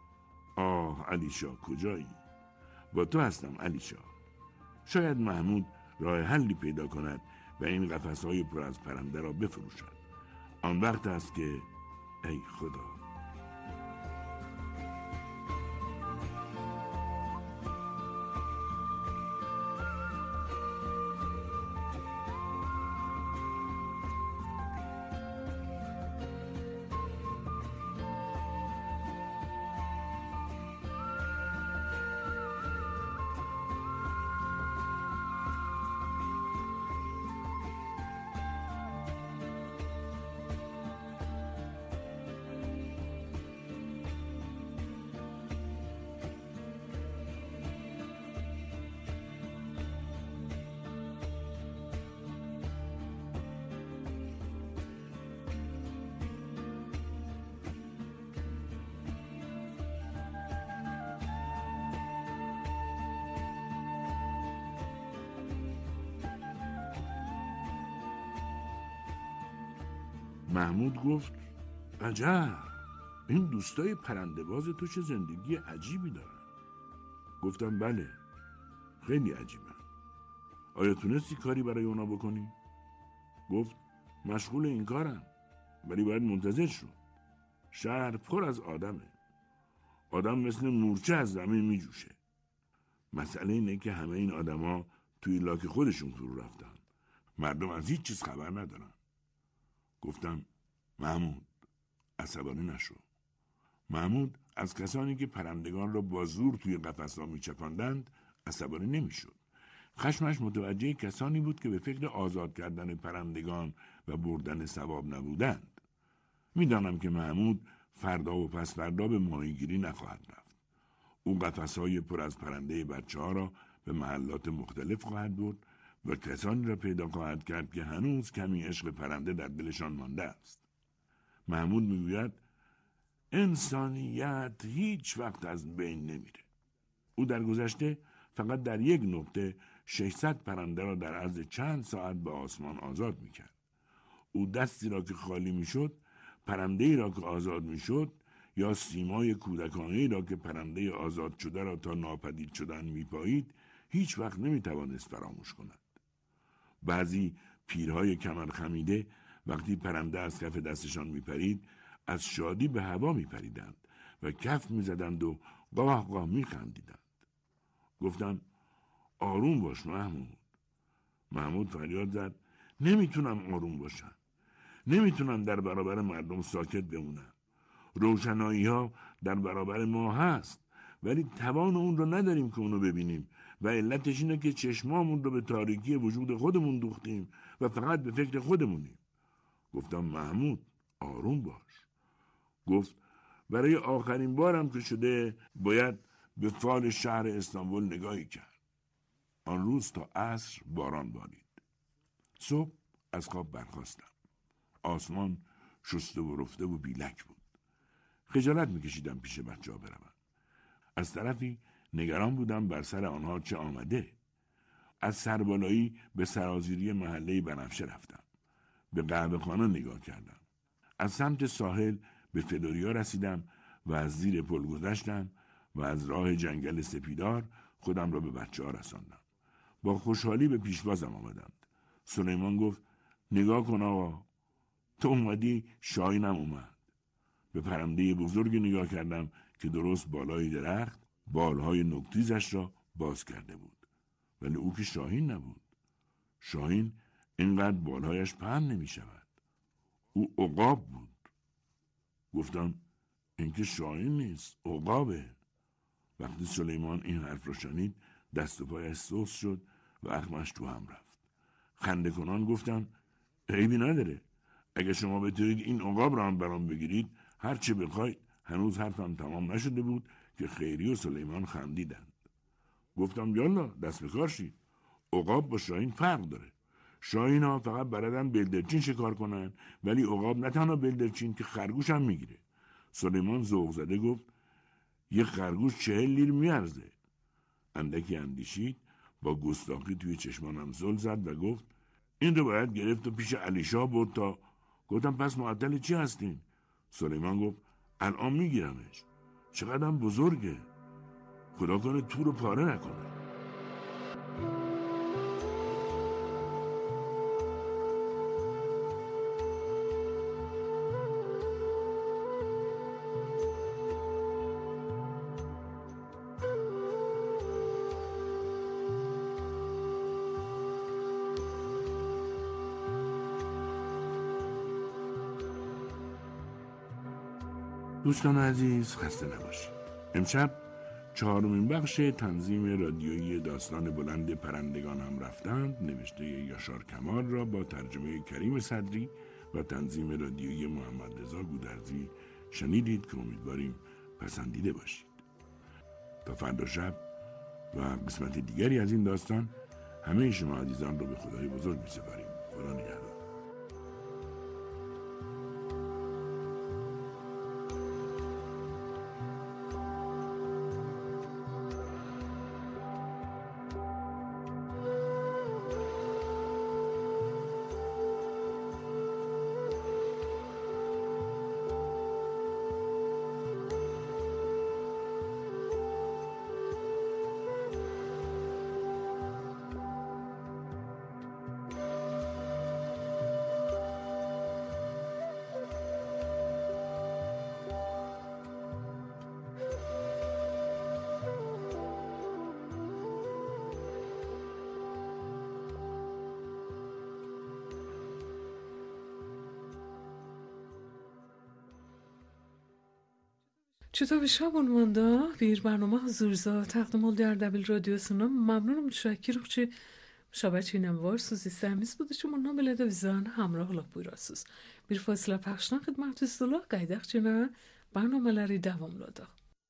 آه علیشا کجایی؟ با تو هستم علیشا. شاید محمود راه حلی پیدا کند و این قفس‌های پر از پرنده را بفروشد. آن وقت است که ای خدا. محمود گفت عجب، این دوستای پرنده‌باز تو چه زندگی عجیبی دارن. گفتم بله، خیلی عجیبه. آیا تونستی کاری برای اونا بکنی؟ گفت مشغول این کارم، ولی باید منتظر شد. شهر پر از آدمه. آدم مثل مورچه از زمین می جوشه. مسئله اینه که همه این آدما توی لاک خودشون فرو رفتن. مردم از هیچ چیز خبر ندارن. گفتم محمود، عصبانی نشو. محمود از کسانی که پرندگان را با زور توی قفس‌ها میچپاندند عصبانی نمیشد. خشمش متوجه کسانی بود که به فکر آزاد کردن پرندگان و بردن ثواب نبودند. میدانم که محمود فردا و پس فردا به ماهیگیری نخواهد رفت. او قفس‌های پر از پرنده بچه‌ها را به محلات مختلف خواهد برد و کسانی را پیدا خواهد کرد که هنوز کمی عشق پرنده در دلشان مانده است. محمود میگوید انسانیت هیچ وقت از بین نمیره. او در گذشته فقط در یک نقطه 600 پرنده را در عرض چند ساعت به آسمان آزاد میکرد. او دستی را که خالی میشد، پرنده‌ای را که آزاد میشد یا سیمای کودکانه‌ای را که پرنده آزاد شده را تا ناپدید شدن میپایید هیچ وقت نمیتوانست فراموش کند. بعضی پیرهای کمر خمیده وقتی پرنده از کف دستشان میپرید از شادی به هوا میپریدند و کف میزدند و قاه قاه میخندیدند. گفتم آروم باش محمود. محمود فریاد زد نمیتونم آروم باشم. نمیتونم در برابر مردم ساکت بمونم. روشنایی ها در برابر ما هست ولی توان اون رو نداریم که اونو ببینیم و علتش اینه که چشمامون رو به تاریکی وجود خودمون دوختیم و فقط به فکر خودمونیم. گفتم محمود آروم باش. گفت برای آخرین بارم که شده باید به فال شهر استانبول نگاهی کرد. آن روز تا عصر باران بارید. صبح از خواب برخاستم. آسمان شسته و رفته و بیلک بود. خجالت میکشیدم پیش بچه‌ها بروم. از طرفی نگران بودم بر سر آنها چه آمده. از سربالایی به سرازیری محله بنفشه رفتم. به قهوه‌خانه نگاه کردم. از سمت ساحل به فدوریا رسیدم و از زیر پل گذشتم و از راه جنگل سپیدار خودم را به بچه‌ها رساندم. با خوشحالی به پیشوازم آمدند. سلیمان گفت نگاه کن آقا، تو اومدی شاهینم اومد. به پرنده بزرگی نگاه کردم که درست بالای درخت بالهای نوک‌تیزش را باز کرده بود. ولی او که شاهین نبود. شاهین اینقدر بالهایش پهن نمی شود. او عقاب بود. گفتم این که شاهین نیست، عقابه. وقتی سلیمان این حرف را شنید دست و پایش سوس شد و اخمش تو هم رفت. خنده کنان گفتم عیبی نداره. اگه شما بتونید این عقاب را هم برام بگیرید هر چه بخواید. هنوز حرفم تمام نشده بود که خیری و سلیمان خندیدند. گفتم یالا دست به کار شید. عقاب با شاهین فرق داره. شاهین ها فقط بلدن بلدرچین شکار کنن ولی عقاب نه تنها بلدرچین که خرگوش هم میگیره. سلیمان ذوق زده گفت یه خرگوش 40 لیر میارزه. اندکی اندیشید، با گستاخی توی چشمانم زل زد و گفت این رو باید گرفت و پیش علیشاه برد تا. گفتم پس معطل چی هستین؟ سلیمان گفت الان میگیرمش. چقدر بزرگه. خدا کنه تو رو پاره نکنه. دوستان عزیز خسته نباشید. امشب 4مین بخش تنظیم رادیویی داستان بلند پرندگان هم رفتند نوشته یاشار کمال را با ترجمه کریم صدری و تنظیم رادیویی محمد رضا گودرزی شنیدید که امیدواریم پسندیده باشید. تا فردا شب و قسمت دیگری از این داستان همه شما عزیزان رو به خدای بزرگ می‌سپاریم. خدا نگهدار. چطور شبون مانده بیر برنامه حضورزا تقدیم در دبل رادیو سنم ممنونم متشکرم چه شبه چینم وار سوزی سمیز بوده چه منو بلده ویزان همراه لاک بویراسوز بیر فاصله پخشنا خدمت استولا قیدق چنه برنامه لری دوام لاده.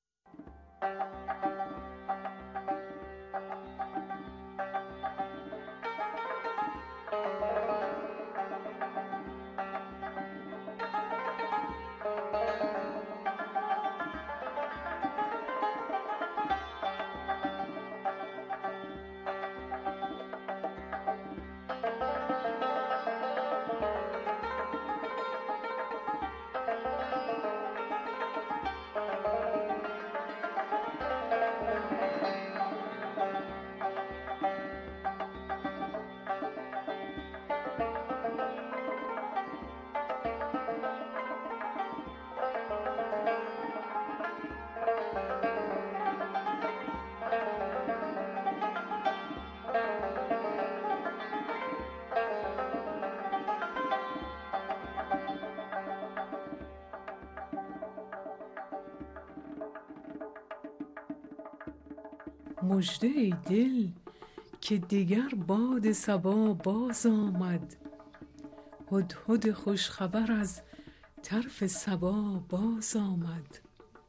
مژده ای دل که دیگر باد صبا باز آمد، هدهد خوش خبر از طرف صبا باز آمد.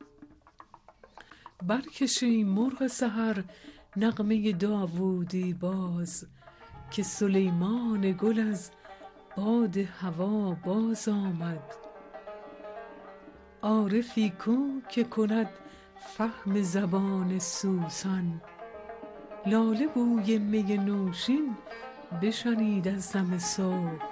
برکشی مرغ سحر نغمه داوودی باز، که سلیمان گل از باد هوا باز آمد. عارفی کو که کند فهم زبان سوسن، لاله بوی می نوشین بشنید از دم صبح.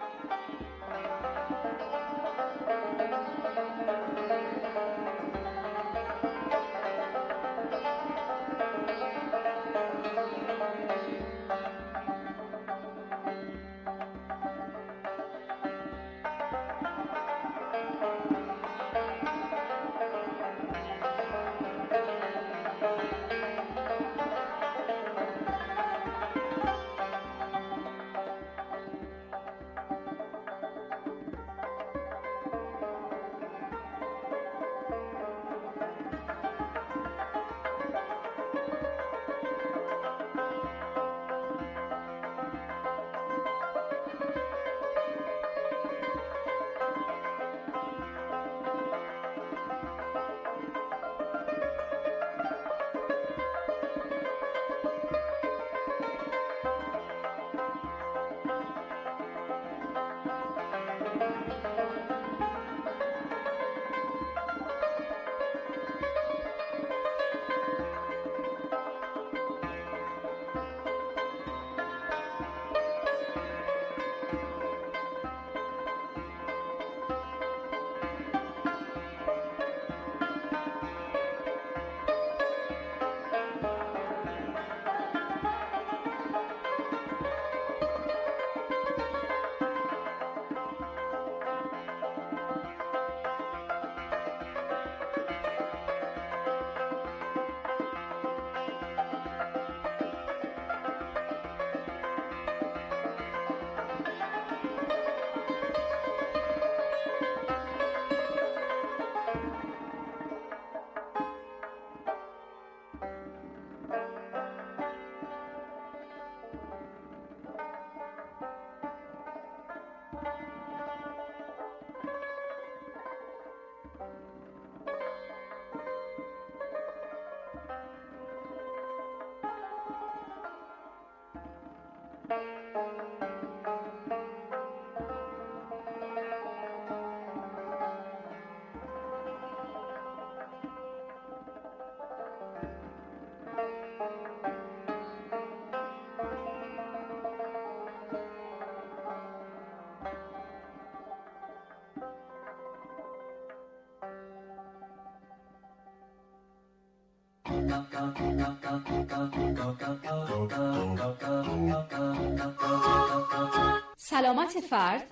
سلامت فرد،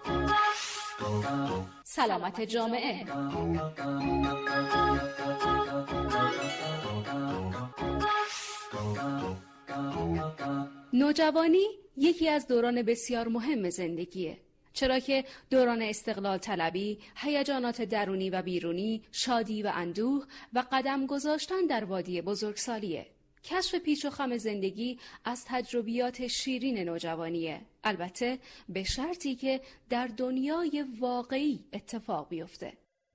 سلامت جامعه. نوجوانی یکی از دوران بسیار مهم زندگیه. چرا که دوران استقلال طلبی، هیجانات درونی و بیرونی، شادی و اندوه و قدم گذاشتن در وادی بزرگسالیه. کشف پیچ و خم زندگی از تجربیات شیرین نوجوانیه، البته به شرطی که در دنیای واقعی اتفاق بیفته.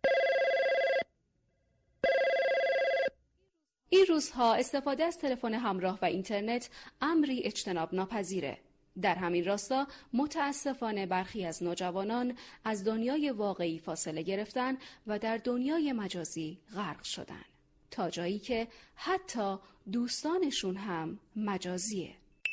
این روزها استفاده از تلفن همراه و اینترنت امری اجتناب ناپذیره. در همین راستا متاسفانه برخی از نوجوانان از دنیای واقعی فاصله گرفتن و در دنیای مجازی غرق شدن، تا جایی که حتی دوستانشون هم مجازیه.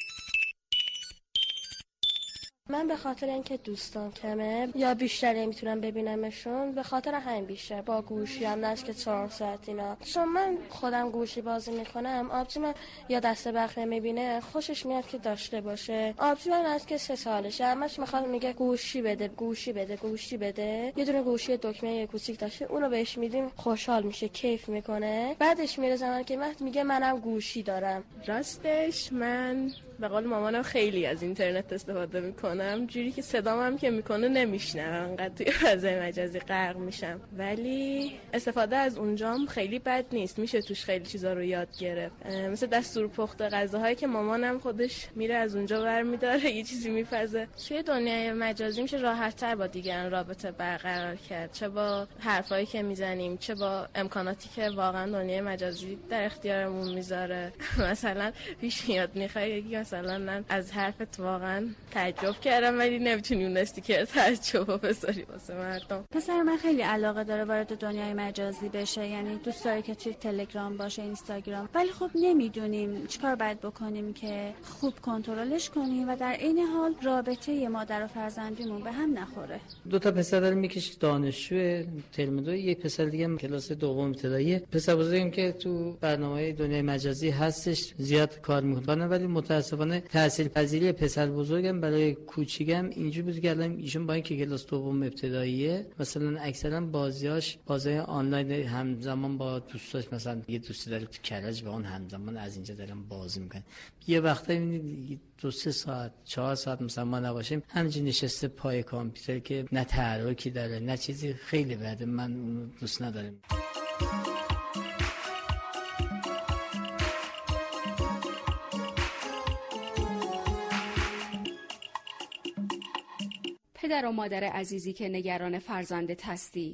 من به خاطر اینکه دوستان کمه یا بیشتر نمیتونم ببینمشون، به خاطر همین بیشتر با گوشی هم نزدیک 4 ساعت اینا. چون من خودم گوشی بازی میکنم، آبجی من یا دست برق نمیبینه خوشش میاد که داشته باشه. آبجی من از که 3 سالشه، همش میخواد میگه گوشی بده گوشی بده گوشی بده. یه دونه گوشی دکمه کوچیک داشته، اونو بهش میدیم خوشحال میشه، کیف میکنه. بعدش میره زمان که میگه منم گوشی دارم. راستش من به قول مامانم خیلی از اینترنت استفاده میکنم، جوری که صدام که میکنه نمیشنم، انقدر توی فضای مجازی غرق میشم. ولی استفاده از اونجام خیلی بد نیست، میشه توش خیلی چیزا رو یاد گرفت، مثل دستور پخت غذاهایی که مامانم خودش میره از اونجا برمیداره یه چیزی میپزه. توی دنیای مجازی میشه راحت‌تر با دیگران رابطه برقرار کرد، چه با حرفایی که میزنیم، چه با امکاناتی که واقعا دنیای مجازی در اختیارمون میذاره. مثلا پیش میاد میخوای مثلا من از حرفت واقعا تعجب کردم، ولی نمیتونی اون استیکر تعجب بذاری واسه مردم. پسر من خیلی علاقه داره وارد دنیای مجازی بشه، یعنی دوست داره که توی تلگرام باشه، اینستاگرام، ولی خب نمیدونیم چیکار باید بکنیم که خوب کنترلش کنیم و در عین حال رابطه مادر و فرزندیمون به هم نخوره. 2 تا پسر دارم، یکیش دانشجو ترم 2، یک پسر دیگه هم کلاس دوم ابتدایی. پسر بزرگم که تو برنامه‌های دنیای مجازی هستش زیاد کار میکنه، ولی متاسفانه تحصیل پذیری پسر بزرگم برای کوچیکم اینجوری بود که الان ایشون با اینکه کلاس دوم ابتداییه مثلا اکثرا بازی آنلاین همزمان با دوستاش، مثلا یه دوستی داره تو کرج با اون همزمان از اینجا دارن بازی میکنن. یه وقتا میبینید 2-3 ساعت 4 ساعت مثلا ما نباشیم همینجوری نشسته پای کامپیوتر که نه تحرکی داره نه چیزی، خیلی بده، من دوست ندارم. پدر و مادر عزیزی که نگران فرزندت هستی،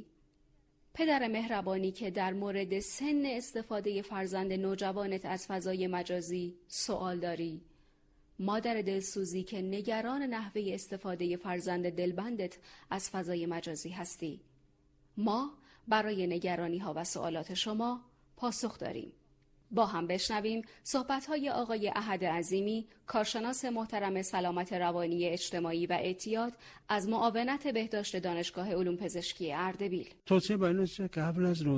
پدر مهربانی که در مورد سن استفاده فرزند نوجوانت از فضای مجازی سوال داری، مادر دلسوزی که نگران نحوه استفاده فرزند دلبندت از فضای مجازی هستی، ما برای نگرانی ها و سوالات شما پاسخ داریم. با هم بشنویم صحبت‌های آقای احد عظیمی، کارشناس محترم سلامت روانی اجتماعی و اعتیاد از معاونت بهداشت دانشگاه علوم پزشکی اردبیل. توصیه با این است که قبل از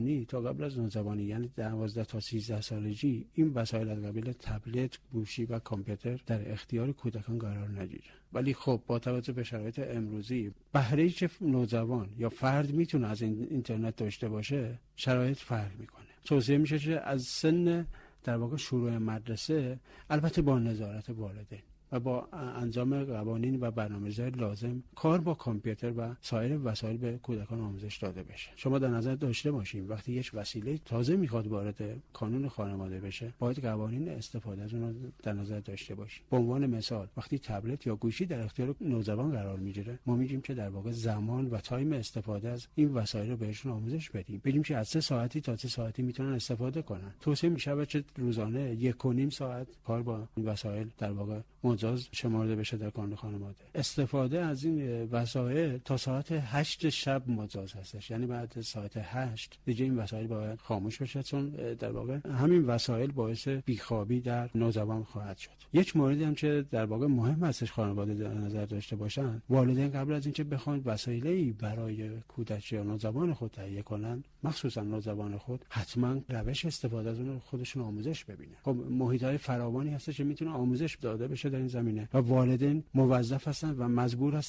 نوجوانی یعنی 12 تا 13 سالگی این وسایل از قبیل تبلت، گوشی و کامپیوتر در اختیار کودکان قرار نگیره. ولی خب با توجه به شرایط امروزی بهره‌ای که نوجوان یا فرد میتونه از اینترنت داشته باشه شرایط فرق میکنه. توصیه میشه که از سن در واقع شروع مدرسه، البته با نظارت والدین و با انجام قوانین و برنامه‌ریزی لازم، کار با کامپیوتر و سایر وسایل به کودکان آموزش داده بشه. شما در نظر داشته باشین وقتی یک وسیله تازه میخواد وارد کانون خانواده بشه، باید قوانین استفاده از اون رو در نظر داشته باشین. به عنوان مثال وقتی تبلت یا گوشی در اختیار نوجوان قرار میگیره، ما میگیم که در واقع زمان و تایم استفاده از این وسایل رو بهشون آموزش بدیم. بگیم که از 3 ساعتی تا 3 ساعتی میتونن استفاده کنن. توصیه میشه که روزانه 1.5 ساعت کار با این وسایل در واقع مجاز شمرده بشه در کانون خانواده. استفاده از این وسایل تا ساعت 8 شب مجاز هستش، یعنی بعد ساعت 8 دیگه این وسایل باید خاموش بشه، چون در واقع همین وسایل باعث بیخوابی در نوجوان خواهد شد. یک موردی هم که در واقع مهم هستش خانواده در نظر داشته باشن، والدین قبل از اینکه بخوان وسایلی برای کودک یا نوجوان خود تهیه کنن، مخصوصا نوجوان خود، حتما روش استفاده از اون خودشون آموزش ببینن. خب محیط‌های فراوانی هستش که میتونه آموزش داده بشه در این زمینه و والدین موظف هستن و مجبور هستن